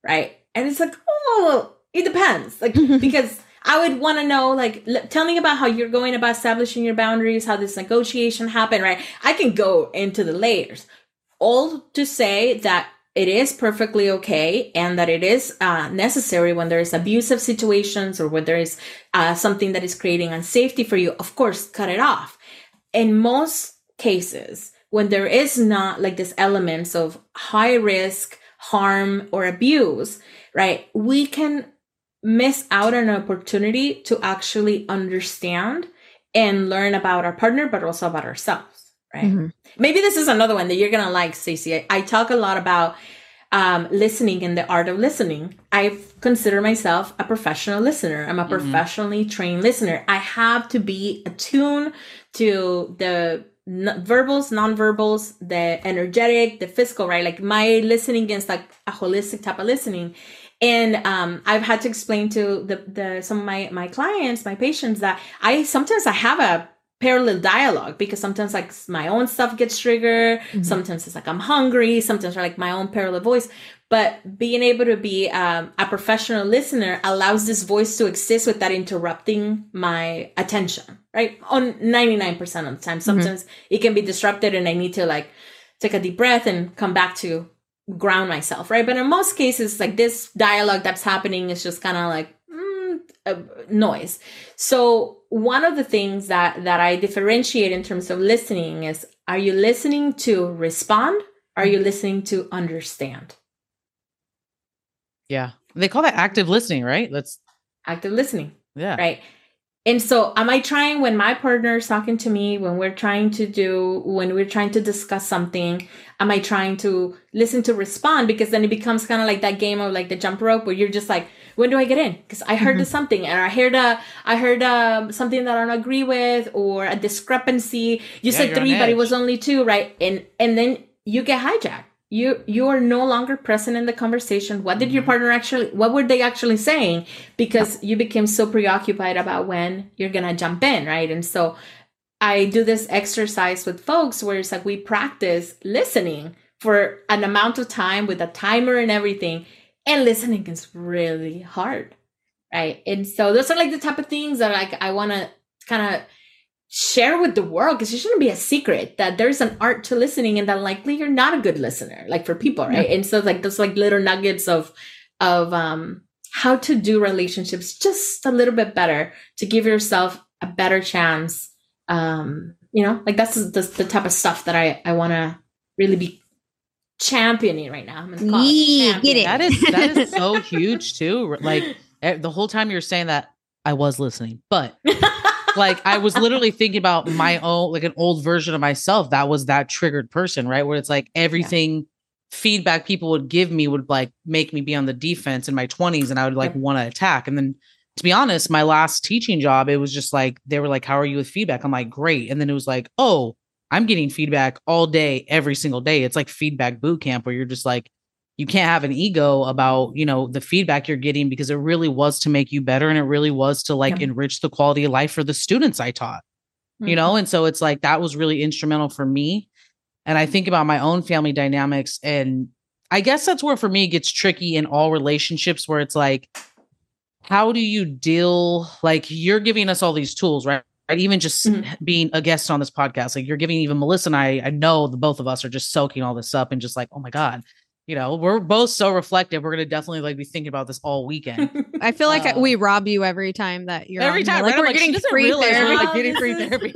And it's like, oh, it depends. Like, because I would want to know, like, tell me about how you're going about establishing your boundaries, how this negotiation happened, right? I can go into the layers. All to say that it is perfectly okay and that it is necessary when there is abusive situations or when there is something that is creating unsafety for you. Of course, cut it off. In most cases, when there is not like this elements of high risk, harm, or abuse, right, we can miss out on an opportunity to actually understand and learn about our partner, but also about ourselves, right? Mm-hmm. Maybe this is another one that you're going to like, Stacey. I talk a lot about listening and the art of listening. I consider myself a professional listener. I'm a professionally trained listener. I have to be attuned to the verbals, nonverbals, the energetic, the physical, right? Like my listening is like a holistic type of listening. And I've had to explain to some of my clients, my patients, that sometimes I have a parallel dialogue because sometimes like my own stuff gets triggered. Mm-hmm. Sometimes it's like I'm hungry. Sometimes like my own parallel voice. But being able to be a professional listener allows this voice to exist without interrupting my attention, right? On 99% of the time. Sometimes it can be disrupted and I need to like take a deep breath and come back to ground myself, right? But in most cases, like this dialogue that's happening is just kind of like noise. So one of the things that I differentiate in terms of listening is, are you listening to respond? Are you listening to understand? Yeah. They call that active listening, right? That's active listening. Yeah. Right. And so am I trying, when my partner is talking to me, when we're trying to discuss something, am I trying to listen to respond? Because then it becomes kind of like that game of like the jump rope where you're just like, when do I get in? Because I heard something, and I heard something that I don't agree with, or a discrepancy. You said 3, but it was only 2, right? And then you get hijacked. You are no longer present in the conversation. What did your partner what were they actually saying? Because you became so preoccupied about when you're going to jump in, right? And so I do this exercise with folks where it's like we practice listening for an amount of time with a timer and everything. And listening is really hard, right? And so those are like the type of things that like I want to kind of share with the world, because it shouldn't be a secret that there's an art to listening and that likely you're not a good listener, like for people, right? Yeah. And so like those like little nuggets of how to do relationships just a little bit better to give yourself a better chance. Like that's the type of stuff that I want to really be championing right now. I'm gonna call it get it. That is so huge too. Like the whole time you're saying that, I was listening, but like I was literally thinking about my own, like an old version of myself that was that triggered person, right? Where it's like everything feedback people would give me would like make me be on the defense in my 20s, and I would like want to attack. And then to be honest, my last teaching job, it was just like, they were like, how are you with feedback? I'm like, great. And then it was like, oh, I'm getting feedback all day, every single day. It's like feedback boot camp where you're just like, you can't have an ego about, the feedback you're getting, because it really was to make you better. And it really was to like enrich the quality of life for the students I taught, And so it's like, that was really instrumental for me. And I think about my own family dynamics. And I guess that's where for me it gets tricky in all relationships, where it's like, how do you deal, like you're giving us all these tools, right? Even just being a guest on this podcast, like you're giving even Melissa and I know the both of us are just soaking all this up and just like, oh my God, we're both so reflective. We're going to definitely like be thinking about this all weekend. I feel like we rob you every time that you're every time. Like, right? we're getting free therapy. Like getting free therapy.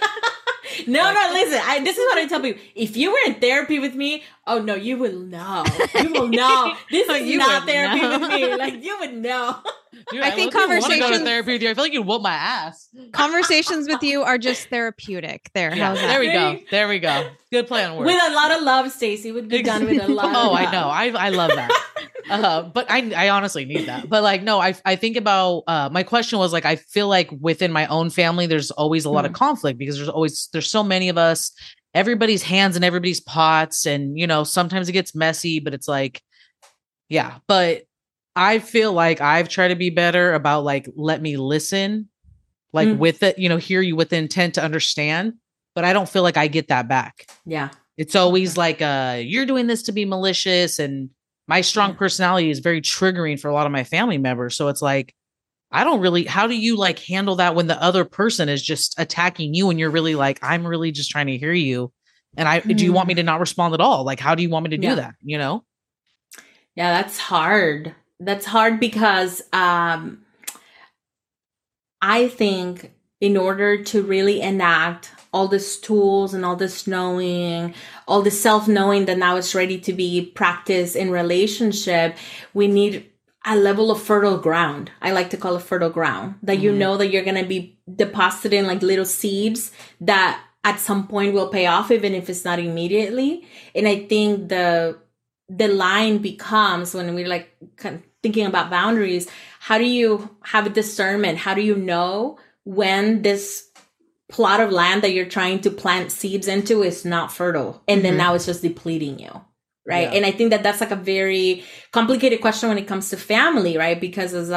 No, listen, this is what I tell people. If you were in therapy with me, oh no, you will know. You will know. This is not therapy with me. Like, you would know. Dude, I think conversations go to therapy with you. I feel like you'd whoop my ass. Conversations with you are just therapeutic. There, how's that? There we go. Good play on words. With a lot of love, Stacey would be done with a lot. Oh, I know. I love that. But I honestly need that. But like, no, I think about my question was like, I feel like within my own family, there's always a lot of conflict, because there's so many of us. Everybody's hands in everybody's pots, and sometimes it gets messy. But it's like, yeah, but I feel like I've tried to be better about like, let me listen, like with it, hear you with the intent to understand, but I don't feel like I get that back. Yeah. It's always like, you're doing this to be malicious. And my strong personality is very triggering for a lot of my family members. So it's like, I don't really, how do you like handle that when the other person is just attacking you and you're really like, I'm really just trying to hear you. And do you want me to not respond at all? Like, how do you want me to do that? You know? Yeah, that's hard. That's hard because I think in order to really enact all these tools and all this knowing, all the self-knowing that now is ready to be practiced in relationship, we need a level of fertile ground. I like to call it fertile ground, that you know that you're going to be depositing like little seeds that at some point will pay off, even if it's not immediately. And I think the line becomes, when we're like kind of thinking about boundaries, how do you have a discernment? How do you know when this plot of land that you're trying to plant seeds into is not fertile? And then now it's just depleting you. Right. Yeah. And I think that that's like a very complicated question when it comes to family, right? Because as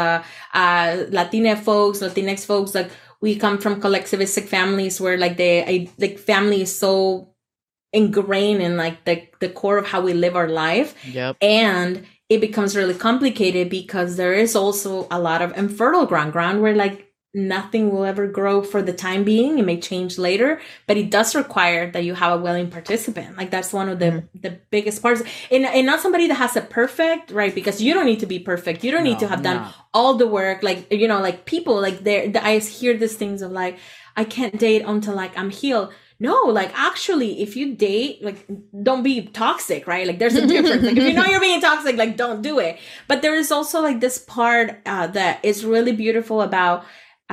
Latinx folks, like we come from collectivistic families where like family is so ingrained in like the core of how we live our life. Yep. And it becomes really complicated because there is also a lot of infertile ground where like nothing will ever grow for the time being. It may change later, but it does require that you have a willing participant. Like that's one of the biggest parts. And not somebody that has it perfect, right? Because you don't need to be perfect. You don't need to have done all the work. Like, you know, like people like I hear these things of like, I can't date until like I'm healed. No, like actually, if you date, like don't be toxic, right? Like there's a difference. Like if you know you're being toxic, like don't do it. But there is also like this part that is really beautiful about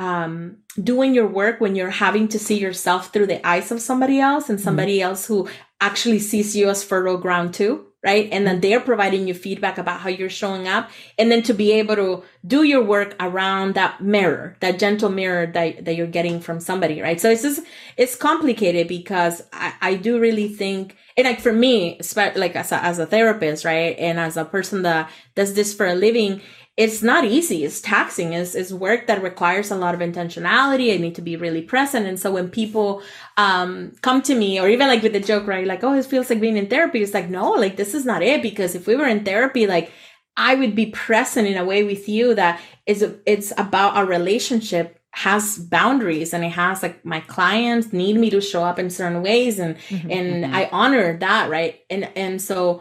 doing your work when you're having to see yourself through the eyes of somebody else and somebody else who actually sees you as fertile ground too, right? And then they're providing you feedback about how you're showing up. And then to be able to do your work around that mirror, that gentle mirror that you're getting from somebody, right? So it's complicated because I do really think, and like for me, like as a therapist, right? And as a person that does this for a living, it's not easy. It's taxing. It's work that requires a lot of intentionality. I need to be really present. And so when people come to me, or even like with the joke, right? Like, oh, it feels like being in therapy. It's like, no, like this is not it. Because if we were in therapy, like I would be present in a way with you that it's about our relationship has boundaries, and it has like my clients need me to show up in certain ways, and I honor that, right? And so.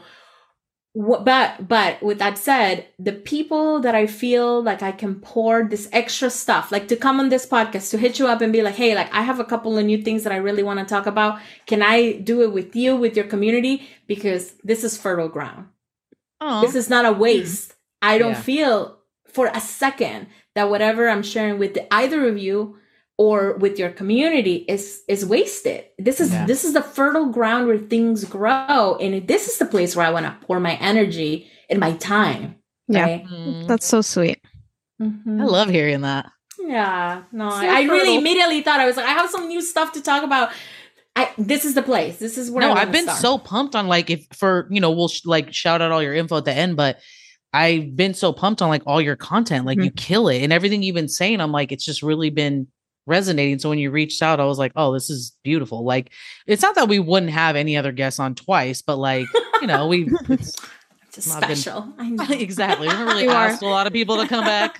But with that said, the people that I feel like I can pour this extra stuff, like to come on this podcast, to hit you up and be like, hey, like I have a couple of new things that I really want to talk about. Can I do it with you, with your community? Because this is fertile ground. Aww. This is not a waste. I don't feel for a second that whatever I'm sharing with either of you or with your community is wasted. This is the fertile ground where things grow. And this is the place where I want to pour my energy and my time. Right? Yeah. That's so sweet. I love hearing that. Yeah. No, I really immediately thought, I was like, I have some new stuff to talk about. This is the place. This is where I've been so pumped on like, we'll like shout out all your info at the end, but I've been so pumped on like all your content. Like you kill it, and everything you've been saying, I'm like, it's just really been resonating. So when you reached out, I was like, oh, this is beautiful. Like, it's not that we wouldn't have any other guests on twice, but like, it's just special. I know. Exactly. We haven't really asked a lot of people to come back,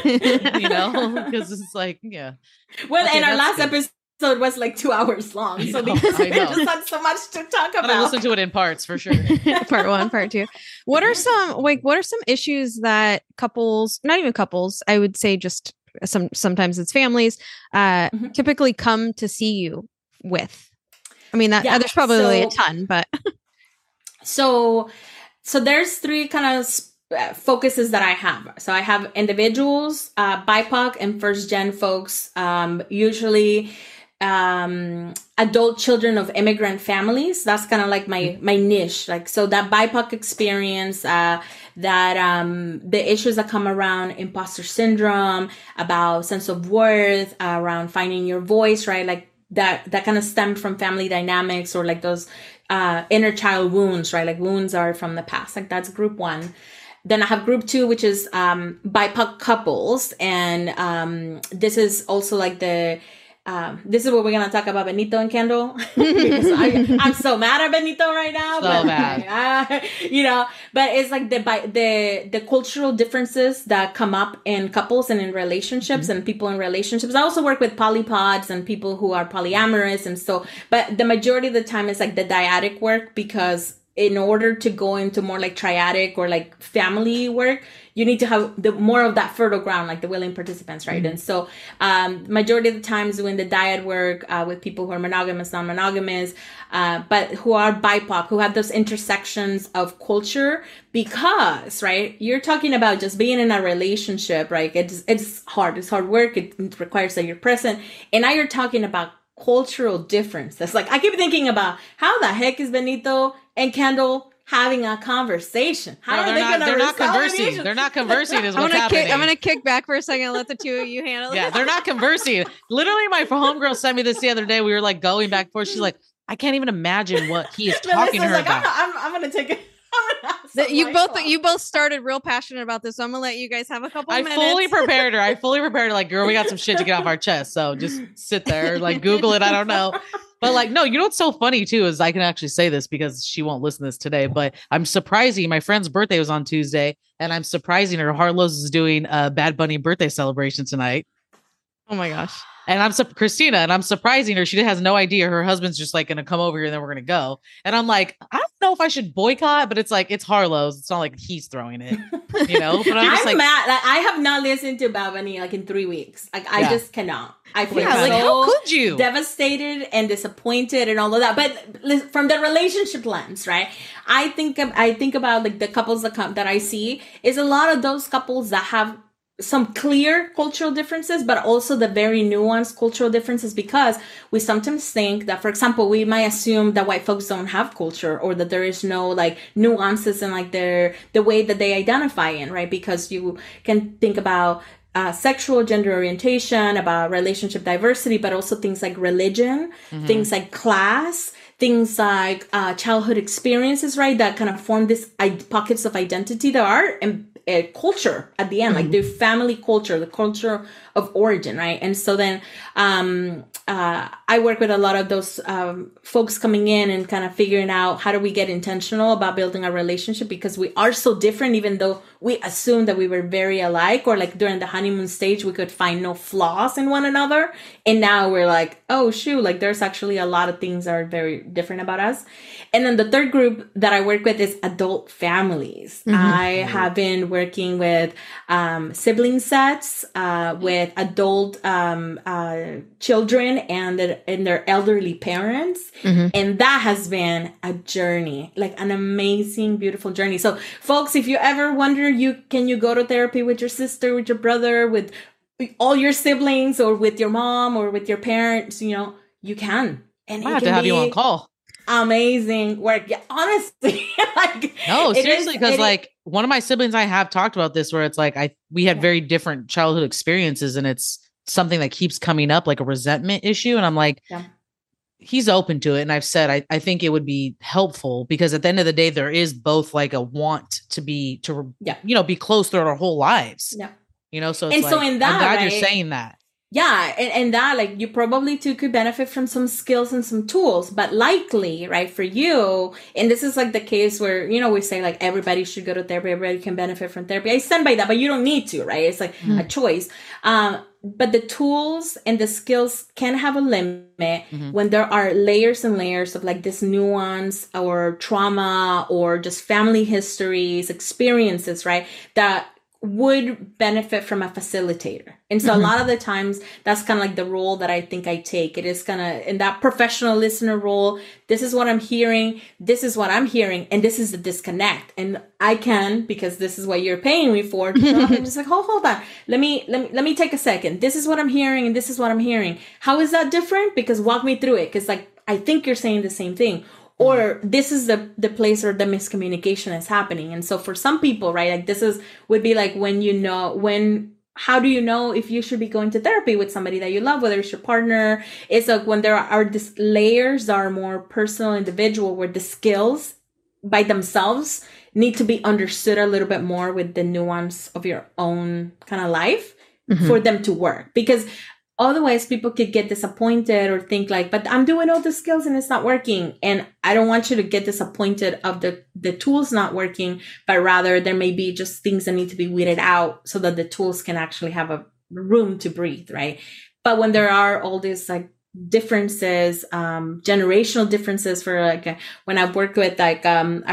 because it's like, yeah. Well, and our last episode was like 2 hours long. So we just had so much to talk about. I listen to it in parts for sure. Part 1, part 2. What are some issues that couples, not even couples, I would say just sometimes it's families, typically come to see you with? I mean, there's probably a ton, but so there's 3 kind of focuses that I have. So I have individuals, BIPOC and first gen folks, usually adult children of immigrant families. That's kind of like my niche. Like, so that BIPOC experience, the issues that come around imposter syndrome, about sense of worth, around finding your voice, right? Like that kind of stem from family dynamics, or like those inner child wounds, right? Like wounds are from the past. Like that's group 1. Then I have group 2, which is BIPOC couples. And this is also like the this is what we're going to talk about Benito and Kendall. Because I'm so mad at Benito right now. So bad. You know, but it's like the cultural differences that come up in couples and in relationships and people in relationships. I also work with polypods and people who are polyamorous. And so, but the majority of the time it's like the dyadic work, because in order to go into more like triadic or like family work, you need to have the more of that fertile ground, like the willing participants, right? And so majority of the times when the dyad work with people who are monogamous, non-monogamous, but who are BIPOC, who have those intersections of culture, because, right, you're talking about just being in a relationship, right? It's hard. It's hard work. It requires that you're present. And now you're talking about cultural differences. Like, I keep thinking about how the heck is Benito and Kendall having a conversation? How are they going to They're not conversing. They're not conversing is what's happening. I'm going to kick back for a second and let the two of you handle it. Yeah, they're not conversing. Literally, my homegirl sent me this the other day. We were like going back and forth. She's like, I can't even imagine what he is talking to her like, about. I'm going to take it. You both started real passionate about this, so I'm gonna let you guys have a couple minutes. I fully prepared her. Like, girl, we got some shit to get off our chest. So just sit there, like Google it. I don't know. But like, no, you know what's so funny too is I can actually say this because she won't listen to this today, but I'm surprising. My friend's birthday was on Tuesday, and I'm surprising her. Harlow's is doing a Bad Bunny birthday celebration tonight. Oh my gosh. And I'm Christina, and I'm surprising her. She has no idea. Her husband's just like going to come over here and then we're going to go. And I'm like, I don't know if I should boycott, but it's like, it's Harlow's. It's not like he's throwing it, you know? But I'm just mad. Like, I have not listened to Bad Bunny like in 3 weeks. Like, I just cannot. I feel like, how could you? Devastated and disappointed and all of that. But from the relationship lens, right? I think about like the couples that I see is a lot of those couples that have some clear cultural differences, but also the very nuanced cultural differences, because we sometimes think that, for example, we might assume that white folks don't have culture, or that there is no like nuances in like the way that they identify in, right? Because you can think about sexual gender orientation, about relationship diversity, but also things like religion, things like class, things like childhood experiences, right? That kind of form these pockets of identity that are a culture at the end, like the family culture, the culture of origin, right? And so then I work with a lot of those folks coming in and kind of figuring out how do we get intentional about building a relationship, because we are so different, even though we assumed that we were very alike, or like during the honeymoon stage, we could find no flaws in one another. And now we're like, oh, shoot, like there's actually a lot of things that are very different about us. And then the third group that I work with is adult families. I have been working with sibling sets, with adult children and their elderly parents. And that has been a journey, like an amazing, beautiful journey. So folks, if you ever wonder, can you go to therapy with your sister, with your brother, with all your siblings, or with your mom, or with your parents, you know, you can. And I have to have you on call. Amazing work. Yeah, honestly. Like, no, seriously, because like one of my siblings, I have talked about this, where it's like we had very different childhood experiences, and it's something that keeps coming up, like a resentment issue. And I'm like, he's open to it. And I've said, I think it would be helpful, because at the end of the day, there is both like a want to be close throughout our whole lives. Yeah. You know, so it's and like, so in that, I'm glad right, you're saying that. Yeah. And that, like, you probably too could benefit from some skills and some tools, but likely, right, for you, and this is like the case where, you know, we say like everybody should go to therapy, everybody can benefit from therapy. I stand by that, but you don't need to, right? It's like a choice. But the tools and the skills can have a limit when there are layers and layers of like this nuance or trauma or just family histories, experiences, right, that would benefit from a facilitator. And so a lot of the times that's kind of like the role that I think I take. It is kind of in that professional listener role. This is what I'm hearing. This is what I'm hearing. And this is the disconnect. And I can, because this is what you're paying me for. So I'm just like, hold on. Let me take a second. This is what I'm hearing. And this is what I'm hearing. How is that different? Because walk me through it. Because like, I think you're saying the same thing. Or this is the place where the miscommunication is happening. And so for some people, right, like this would be like how do you know if you should be going to therapy with somebody that you love, whether it's your partner? It's like when there are these layers that are more personal, individual, where the skills by themselves need to be understood a little bit more with the nuance of your own kind of life for them to work. Because otherwise people could get disappointed or think like, but I'm doing all the skills and it's not working. And I don't want you to get disappointed of the tools not working, but rather there may be just things that need to be weeded out so that the tools can actually have a room to breathe, right? But when there are all these like differences, generational differences for like when I worked with like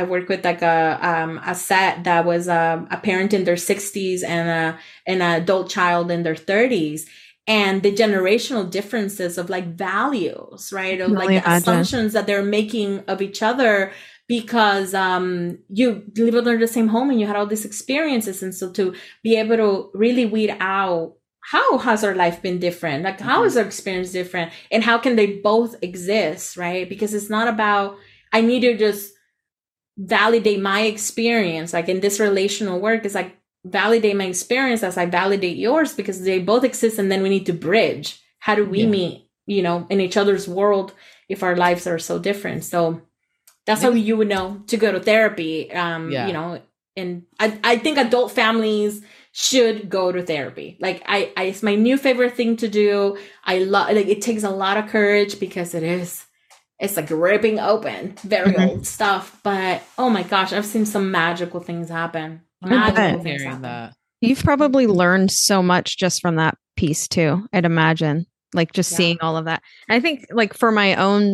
a set that was a parent in their 60s and an adult child in their 30s, and the generational differences of like values, right? Of like the assumptions that they're making of each other because you live under the same home and you had all these experiences. And so to be able to really weed out how has our life been different? Like, how is our experience different? And how can they both exist, right? Because it's not about, I need to just validate my experience. Like in this relational work, it's like, validate my experience as I validate yours, because they both exist. And then we need to bridge. How do we meet, you know, in each other's world if our lives are so different? So that's how you would know to go to therapy, you know, and I think adult families should go to therapy. Like it's my new favorite thing to do. I love, like, it takes a lot of courage because it's like ripping open very old stuff. But oh my gosh, I've seen some magical things happen. Magical things happen. That. You've probably learned so much just from that piece too, I'd imagine. Like just seeing all of that. I think like for my own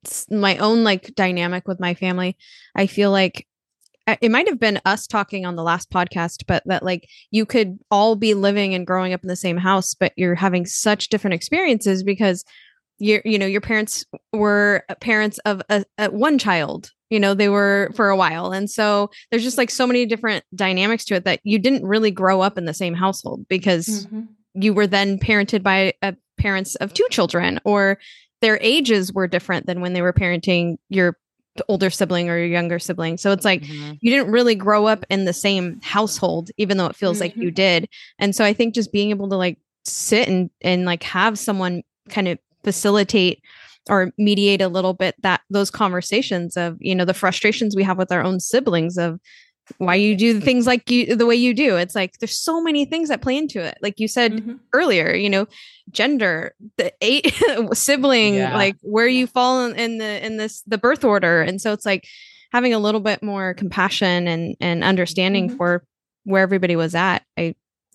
like dynamic with my family, I feel like it might have been us talking on the last podcast, but that like you could all be living and growing up in the same house, but you're having such different experiences because your parents were parents of a one child, you know, they were for a while. And so there's just like so many different dynamics to it that you didn't really grow up in the same household because you were then parented by parents of two children, or their ages were different than when they were parenting your older sibling or your younger sibling. So it's like you didn't really grow up in the same household, even though it feels like you did. And so I think just being able to like sit and like have someone kind of facilitate or mediate a little bit those conversations of, you know, the frustrations we have with our own siblings of why you do the things like the way you do. It's like there's so many things that play into it. Like you said earlier, you know, gender, the sibling, like where you fall in the birth order. And so it's like having a little bit more compassion and understanding for where everybody was at. I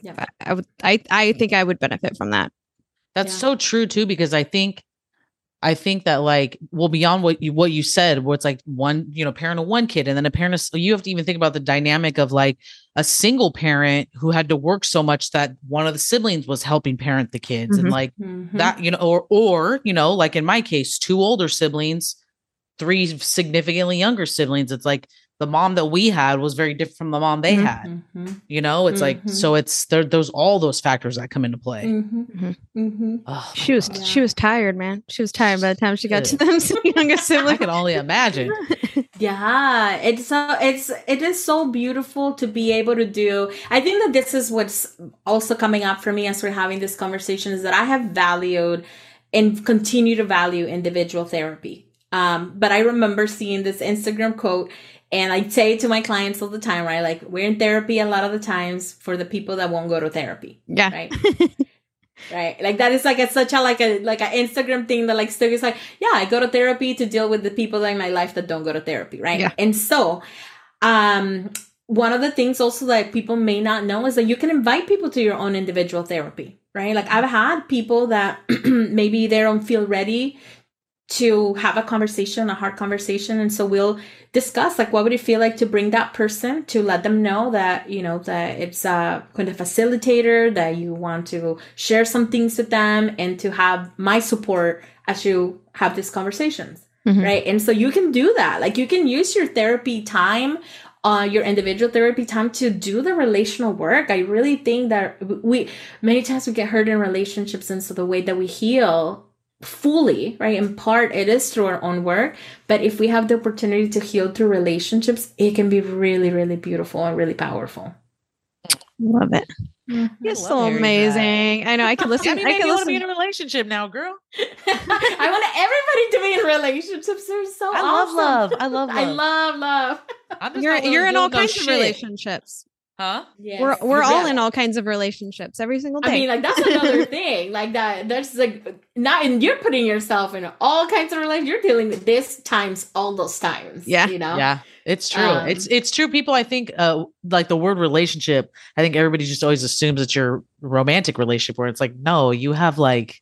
think I would benefit from that. That's so true too, because I think that like, well, beyond what you said, where it's like one, you know, parent of one kid and then a parent of, you have to even think about the dynamic of like a single parent who had to work so much that one of the siblings was helping parent the kids and like that, you know, or, you know, like in my case, 2 older siblings, 3 significantly younger siblings. It's like the mom that we had was very different from the mom they had, you know, it's like, so it's there's all those factors that come into play. Oh, she was tired, man. She was tired by the time she got to them younger siblings. I can only imagine. Yeah, it is so beautiful to be able to do. I think that this is what's also coming up for me as we're having this conversation, is that I have valued and continue to value individual therapy. But I remember seeing this Instagram quote, and I say it to my clients all the time, right? Like, we're in therapy a lot of the times for the people that won't go to therapy. Yeah. Right. Right. Like that is like such a like an Instagram thing that like still is like, yeah, I go to therapy to deal with the people in my life that don't go to therapy. Right. Yeah. And so, one of the things also that people may not know is that you can invite people to your own individual therapy, right? Like I've had people that maybe they don't feel ready to have a conversation, a hard conversation. And so we'll discuss like, what would it feel like to bring that person, to let them know that, you know, that it's a kind of facilitator, that you want to share some things with them and to have my support as you have these conversations. Right. And so you can do that. Like you can use your therapy time, your individual therapy time to do the relational work. I really think that many times we get hurt in relationships. And so the way that we heal fully, right, in part it is through our own work, but if we have the opportunity to heal through relationships, it can be really, really beautiful and really powerful. Love it. You're so amazing. That. I know I could listen. I can want to be in a relationship now, girl. I want everybody to be in relationships. They're so awesome. I love love. I love love. You're in all kinds of relationships. Huh? Yes. We're all Yeah. in all kinds of relationships every single day. I mean, like that's another thing. Like that's like not, and you're putting yourself in all kinds of relationships. You're dealing with this times all those times. Yeah. You know. Yeah, it's true. It's true. People, I think, like the word relationship, I think everybody just always assumes it's your romantic relationship, where it's like, no, you have like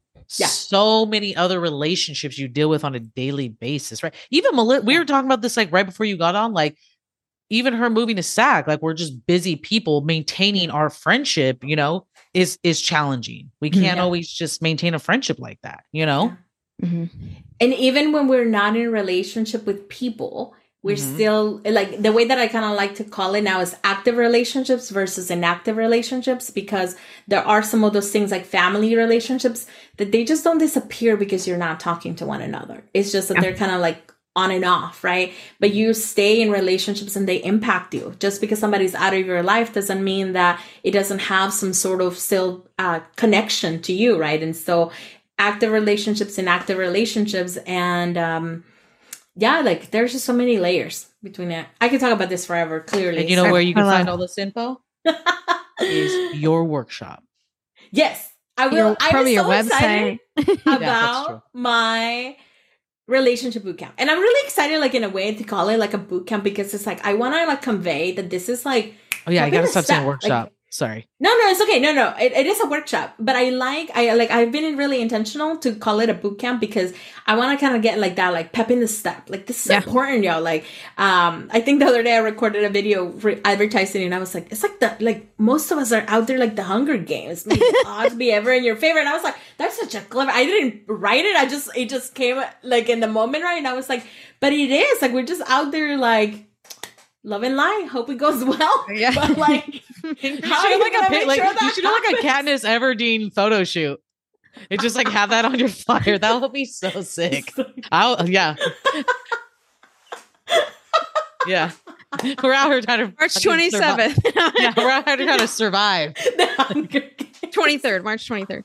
so many other relationships you deal with on a daily basis, right? Even we were talking about this like right before you got on, like even her moving to SAG, like we're just busy people. Maintaining our friendship, you know, is challenging. We can't always just maintain a friendship like that, you know? Yeah. Mm-hmm. And even when we're not in a relationship with people, we're still like, the way that I kind of like to call it now is active relationships versus inactive relationships, because there are some of those things like family relationships that they just don't disappear because you're not talking to one another. It's just that they're kind of like on and off, right? But you stay in relationships and they impact you. Just because somebody's out of your life doesn't mean that it doesn't have some sort of still connection to you, right? And so active relationships, inactive relationships, and like there's just so many layers between it. I could talk about this forever, clearly. And you know where you can find all this info? Is your workshop. Yes, I will. Probably your website about my relationship bootcamp, and I'm really excited, like in a way, to call it like a bootcamp, because it's like I want to like convey that this is like, oh yeah, I gotta stop saying workshop. Like, sorry. No, it's okay. No, it is a workshop, but I've been really intentional to call it a boot camp, because I want to kind of get like that, like pep in the step. Like this is important, y'all. Like, I think the other day I recorded a video for advertising, and I was like, it's like most of us are out there like the Hunger Games. May the odds be ever in your favor. And I was like, that's such a clever. I didn't write it. it just came like in the moment, right? And I was like, but it is like we're just out there like. Love and light. Hope it goes well. Yeah. But like, you should do like a Katniss Everdeen photo shoot. It just like have that on your flyer. That would be so sick. Yeah. We're out here trying to March 27th. Yeah, we're out here trying to survive. 23rd, March 23rd.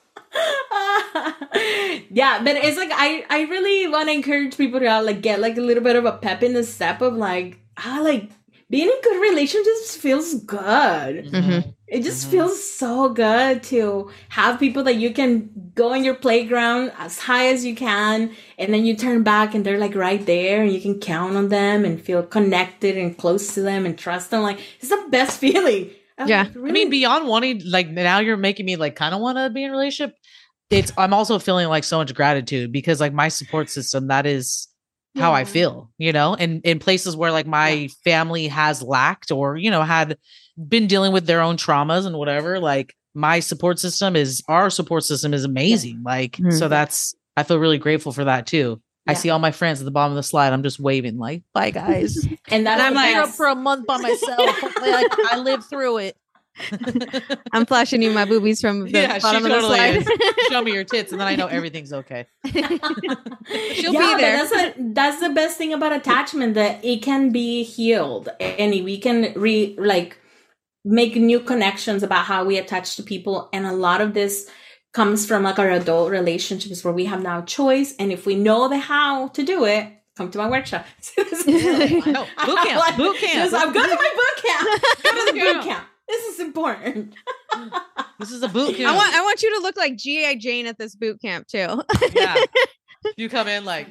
Yeah, but it's like I really want to encourage people to like get like a little bit of a pep in the step of like being in good relationships feels good. Mm-hmm. It just feels so good to have people that you can go in your playground as high as you can, and then you turn back and they're like right there, and you can count on them and feel connected and close to them and trust them. Like it's the best feeling. Yeah. Really. I mean, beyond wanting, like now you're making me like kind of want to be in a relationship. I'm also feeling like so much gratitude, because like my support system, that is how I feel, you know, and in places where like my family has lacked, or, you know, had been dealing with their own traumas and whatever, like our support system is amazing. Like, so I feel really grateful for that too. I see all my friends at the bottom of the slide. I'm just waving like, bye guys. and I'm like up for a month by myself. I lived through it. I'm flashing you my boobies from the bottom of the slide. Show me your tits, and then I know everything's okay. She'll be there. That's the best thing about attachment, that it can be healed, and we can make new connections about how we attach to people. And a lot of this comes from like our adult relationships, where we have now choice, and if we know the how to do it, come to my workshop. Boot camp. I'm going to my boot camp. Go to the boot camp. This is important. This is a boot camp. I want you to look like G.I. Jane at this boot camp too. Yeah. You come in like.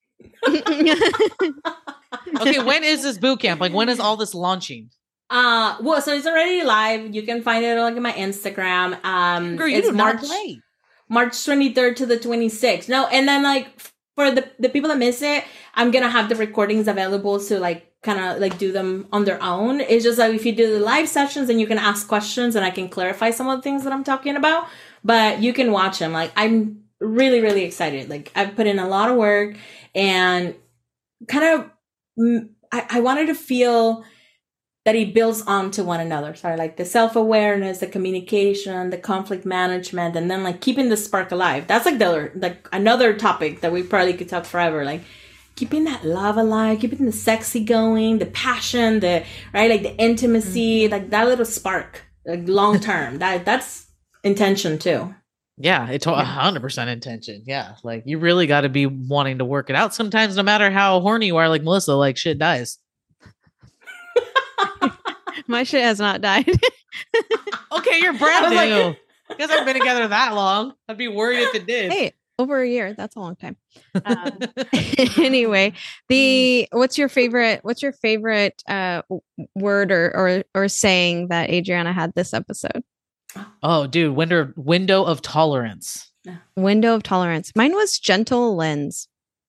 Okay, when is this boot camp? Like, when is all this launching? Well, so it's already live. You can find it like on my Instagram. Girl, you it's do not play. March 23rd to the 26th. No, and then like for the people that miss it, I'm gonna have the recordings available to like kind of like do them on their own. It's just like if you do the live sessions, then you can ask questions and I can clarify some of the things that I'm talking about. But you can watch them. Like I'm really, really excited. Like I've put in a lot of work, and kind of I wanted to feel that it builds onto one another. Sorry, like the self-awareness, the communication, the conflict management, and then like keeping the spark alive. That's like another topic that we probably could talk forever. Like keeping that love alive, keeping the sexy going, the passion, like the intimacy, like that little spark, like long term. That's intention too. Yeah, it's 100% intention. Yeah, like you really got to be wanting to work it out. Sometimes, no matter how horny you are, like Melissa, like shit dies. My shit has not died. Okay, you're brand I was like- new. You guys haven't been together that long. I'd be worried if it did. Hey, over a year. That's a long time. Anyway, what's your favorite word or saying that Adriana had this episode? Oh, dude, window of tolerance. Window of tolerance. Mine was gentle lens.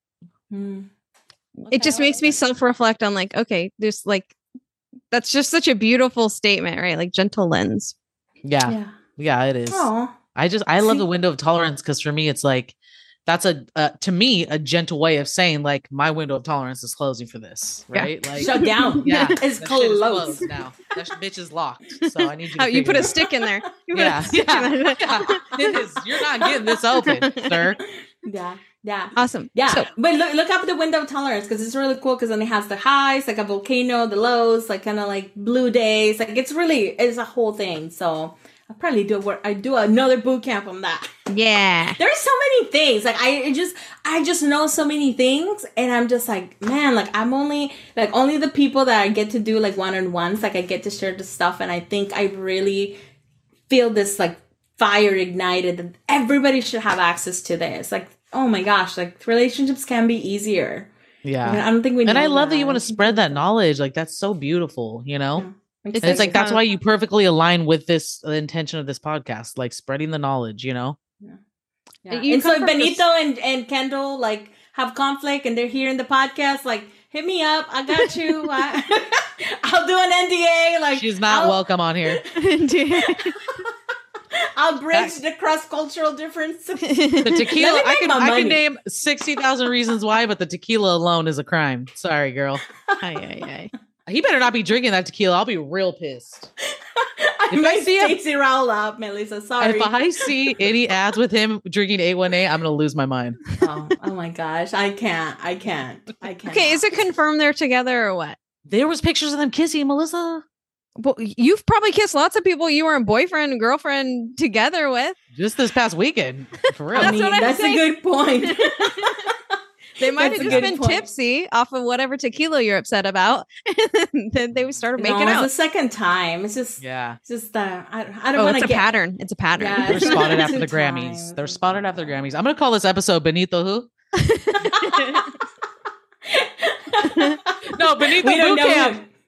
It just makes me self-reflect on like, okay, there's like, that's just such a beautiful statement, right? Like gentle lens. Yeah, it is. Oh, I love the window of tolerance because for me, it's like that's to me a gentle way of saying like my window of tolerance is closing for this, right? Like shut down. Yeah, It's that shit is closed. now. That bitch is locked. So I need you. To You put figure a it stick in there. You out. put a stick in there. It is. You're not getting this open, sir. Yeah. Awesome. Yeah, So, but look up the window of tolerance because it's really cool because then it has the highs, like a volcano, the lows, like kind of like blue days. Like it's a whole thing. So I'll probably do another boot camp on that. yeah. There's so many things. Like I just know so many things, and I'm just like, man, like I'm only the people that I get to do like one-on-ones. Like I get to share the stuff, and I think I really feel this like fire ignited that everybody should have access to this. Like, oh my gosh, like relationships can be easier. Yeah, I don't think we. And know I love that you want to spread that knowledge. Like that's so beautiful, you know. Yeah. And it's like that's why you perfectly align with this the intention of this podcast, like spreading the knowledge, you know. Yeah. You And so come if from Benito and Kendall like have conflict and they're here in the podcast, like hit me up. I got you. I'll do an NDA. Like She's not welcome on here. I'll bridge the cross-cultural differences. The tequila, Let me make my I money. can name 60,000 reasons why, but the tequila alone is a crime. Sorry, girl. Ay. He better not be drinking that tequila. I'll be real pissed. I If I might see him- Stacey Rowell up, Melissa. Sorry. If I see any ads with him drinking 818, I'm going to lose my mind. oh my gosh, I can't. Okay, is it confirmed they're together or what? There was pictures of them kissing, Melissa. Well, you've probably kissed lots of people you were boyfriend and girlfriend together with. Just this past weekend. For real. I mean, what I'm that's a saying. good point. They might That's have a just good been point. tipsy off of whatever tequila you're upset about. And then they started making No, out. it's the second time. It's just, Yeah. it's just I don't Oh, want it's to a get pattern. It's a pattern. Yeah, They're it's spotted after two the Grammys. times. They're spotted after the Grammys. I'm going to call this episode Benito who? No, Benito We don't Boot know Camp. him.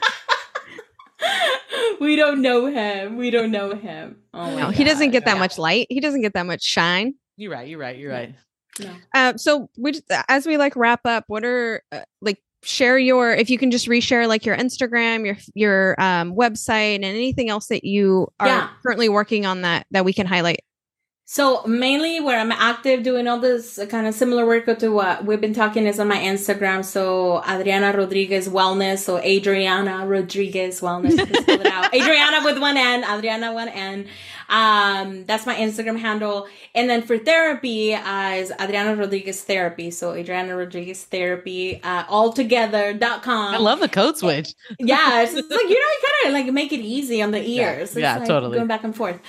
We don't know him. Oh my No, he doesn't get that God. much light. He doesn't get that much shine. You're right. No. So we just, as we like wrap up, what are like share your, if you can just reshare like your Instagram, your website, and anything else that you are Yeah. currently working on that we can highlight. So mainly where I'm active doing all this kind of similar work to what we've been talking is on my Instagram. So Adriana Rodriguez Wellness. So Adriana Rodriguez Wellness. To spell it out. Adriana with one N, Adriana one N. That's my Instagram handle. And then for therapy is Adriana Rodriguez Therapy. So Adriana Rodriguez Therapy, altogether.com. I love the code switch. Yeah, it's like, you kind of like make it easy on the ears. Yeah, It's like totally. going back and forth.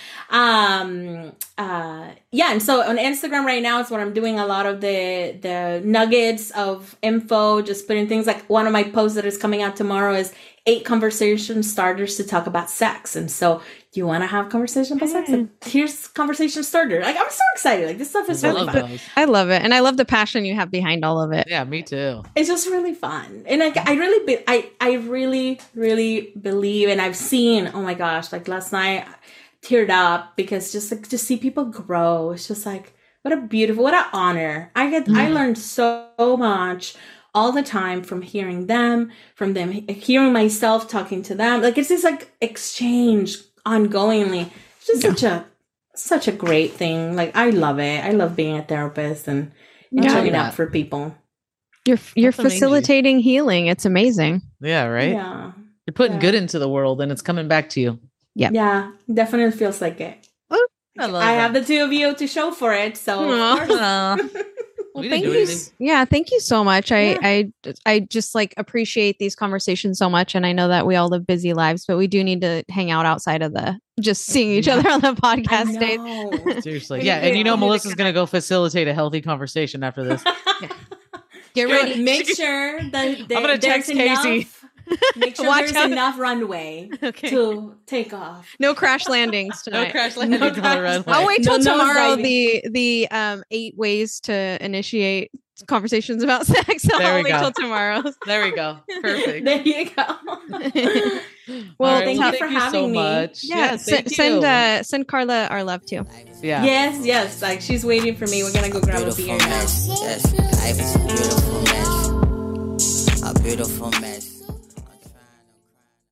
Yeah, and so on Instagram right now is where I'm doing a lot of the nuggets of info, just putting things like one of my posts that is coming out tomorrow is 8 conversation starters to talk about sex. And so you want to have conversation about sex? Like, here's conversation starter. Like, I'm so excited. Like, this stuff is I really love fun. those. I love it. And I love the passion you have behind all of it. Yeah, me too. It's just really fun. And like, I really believe, and I've seen, oh my gosh, like last night I teared up because just like to see people grow. It's just like, what an honor. I learned so much all the time from hearing them, hearing myself talking to them. Like, it's just like exchange ongoingly. It's just such a great thing. Like, I love it. I love being a therapist and showing up for people. You're That's amazing. facilitating healing. It's amazing. Yeah, right? Yeah. You're putting Yeah. good into the world and it's coming back to you. Yeah, definitely feels like it. I love I have the two of you to show for it, so Aw. of course. Well, We didn't thank do you. anything. Yeah, thank you so much. Yeah. I just like appreciate these conversations so much, and I know that we all live busy lives, but we do need to hang out outside of the just seeing each other on the podcast I days. know. Seriously. We Yeah. do. And you know, We need to Melissa's going to go facilitate a healthy conversation after this. Get ready. Make sure that gonna there's text Casey. enough. Make sure Watch there's out. enough runway Okay. to take off. No crash landings No tonight. crash landings on the runway. I'll wait till No tomorrow. nosediving. The 8 ways to initiate conversations about sex. There I'll we wait go. till tomorrow. There we go. Perfect. There you go. Well, All right, thank you for thank you so having me. much. Yeah, thank send you. send Carla our love too. Yeah. Yes. Like she's waiting for me. We're gonna go grab a Beautiful beer now. mess. Yes, life is a beautiful mess. A beautiful mess.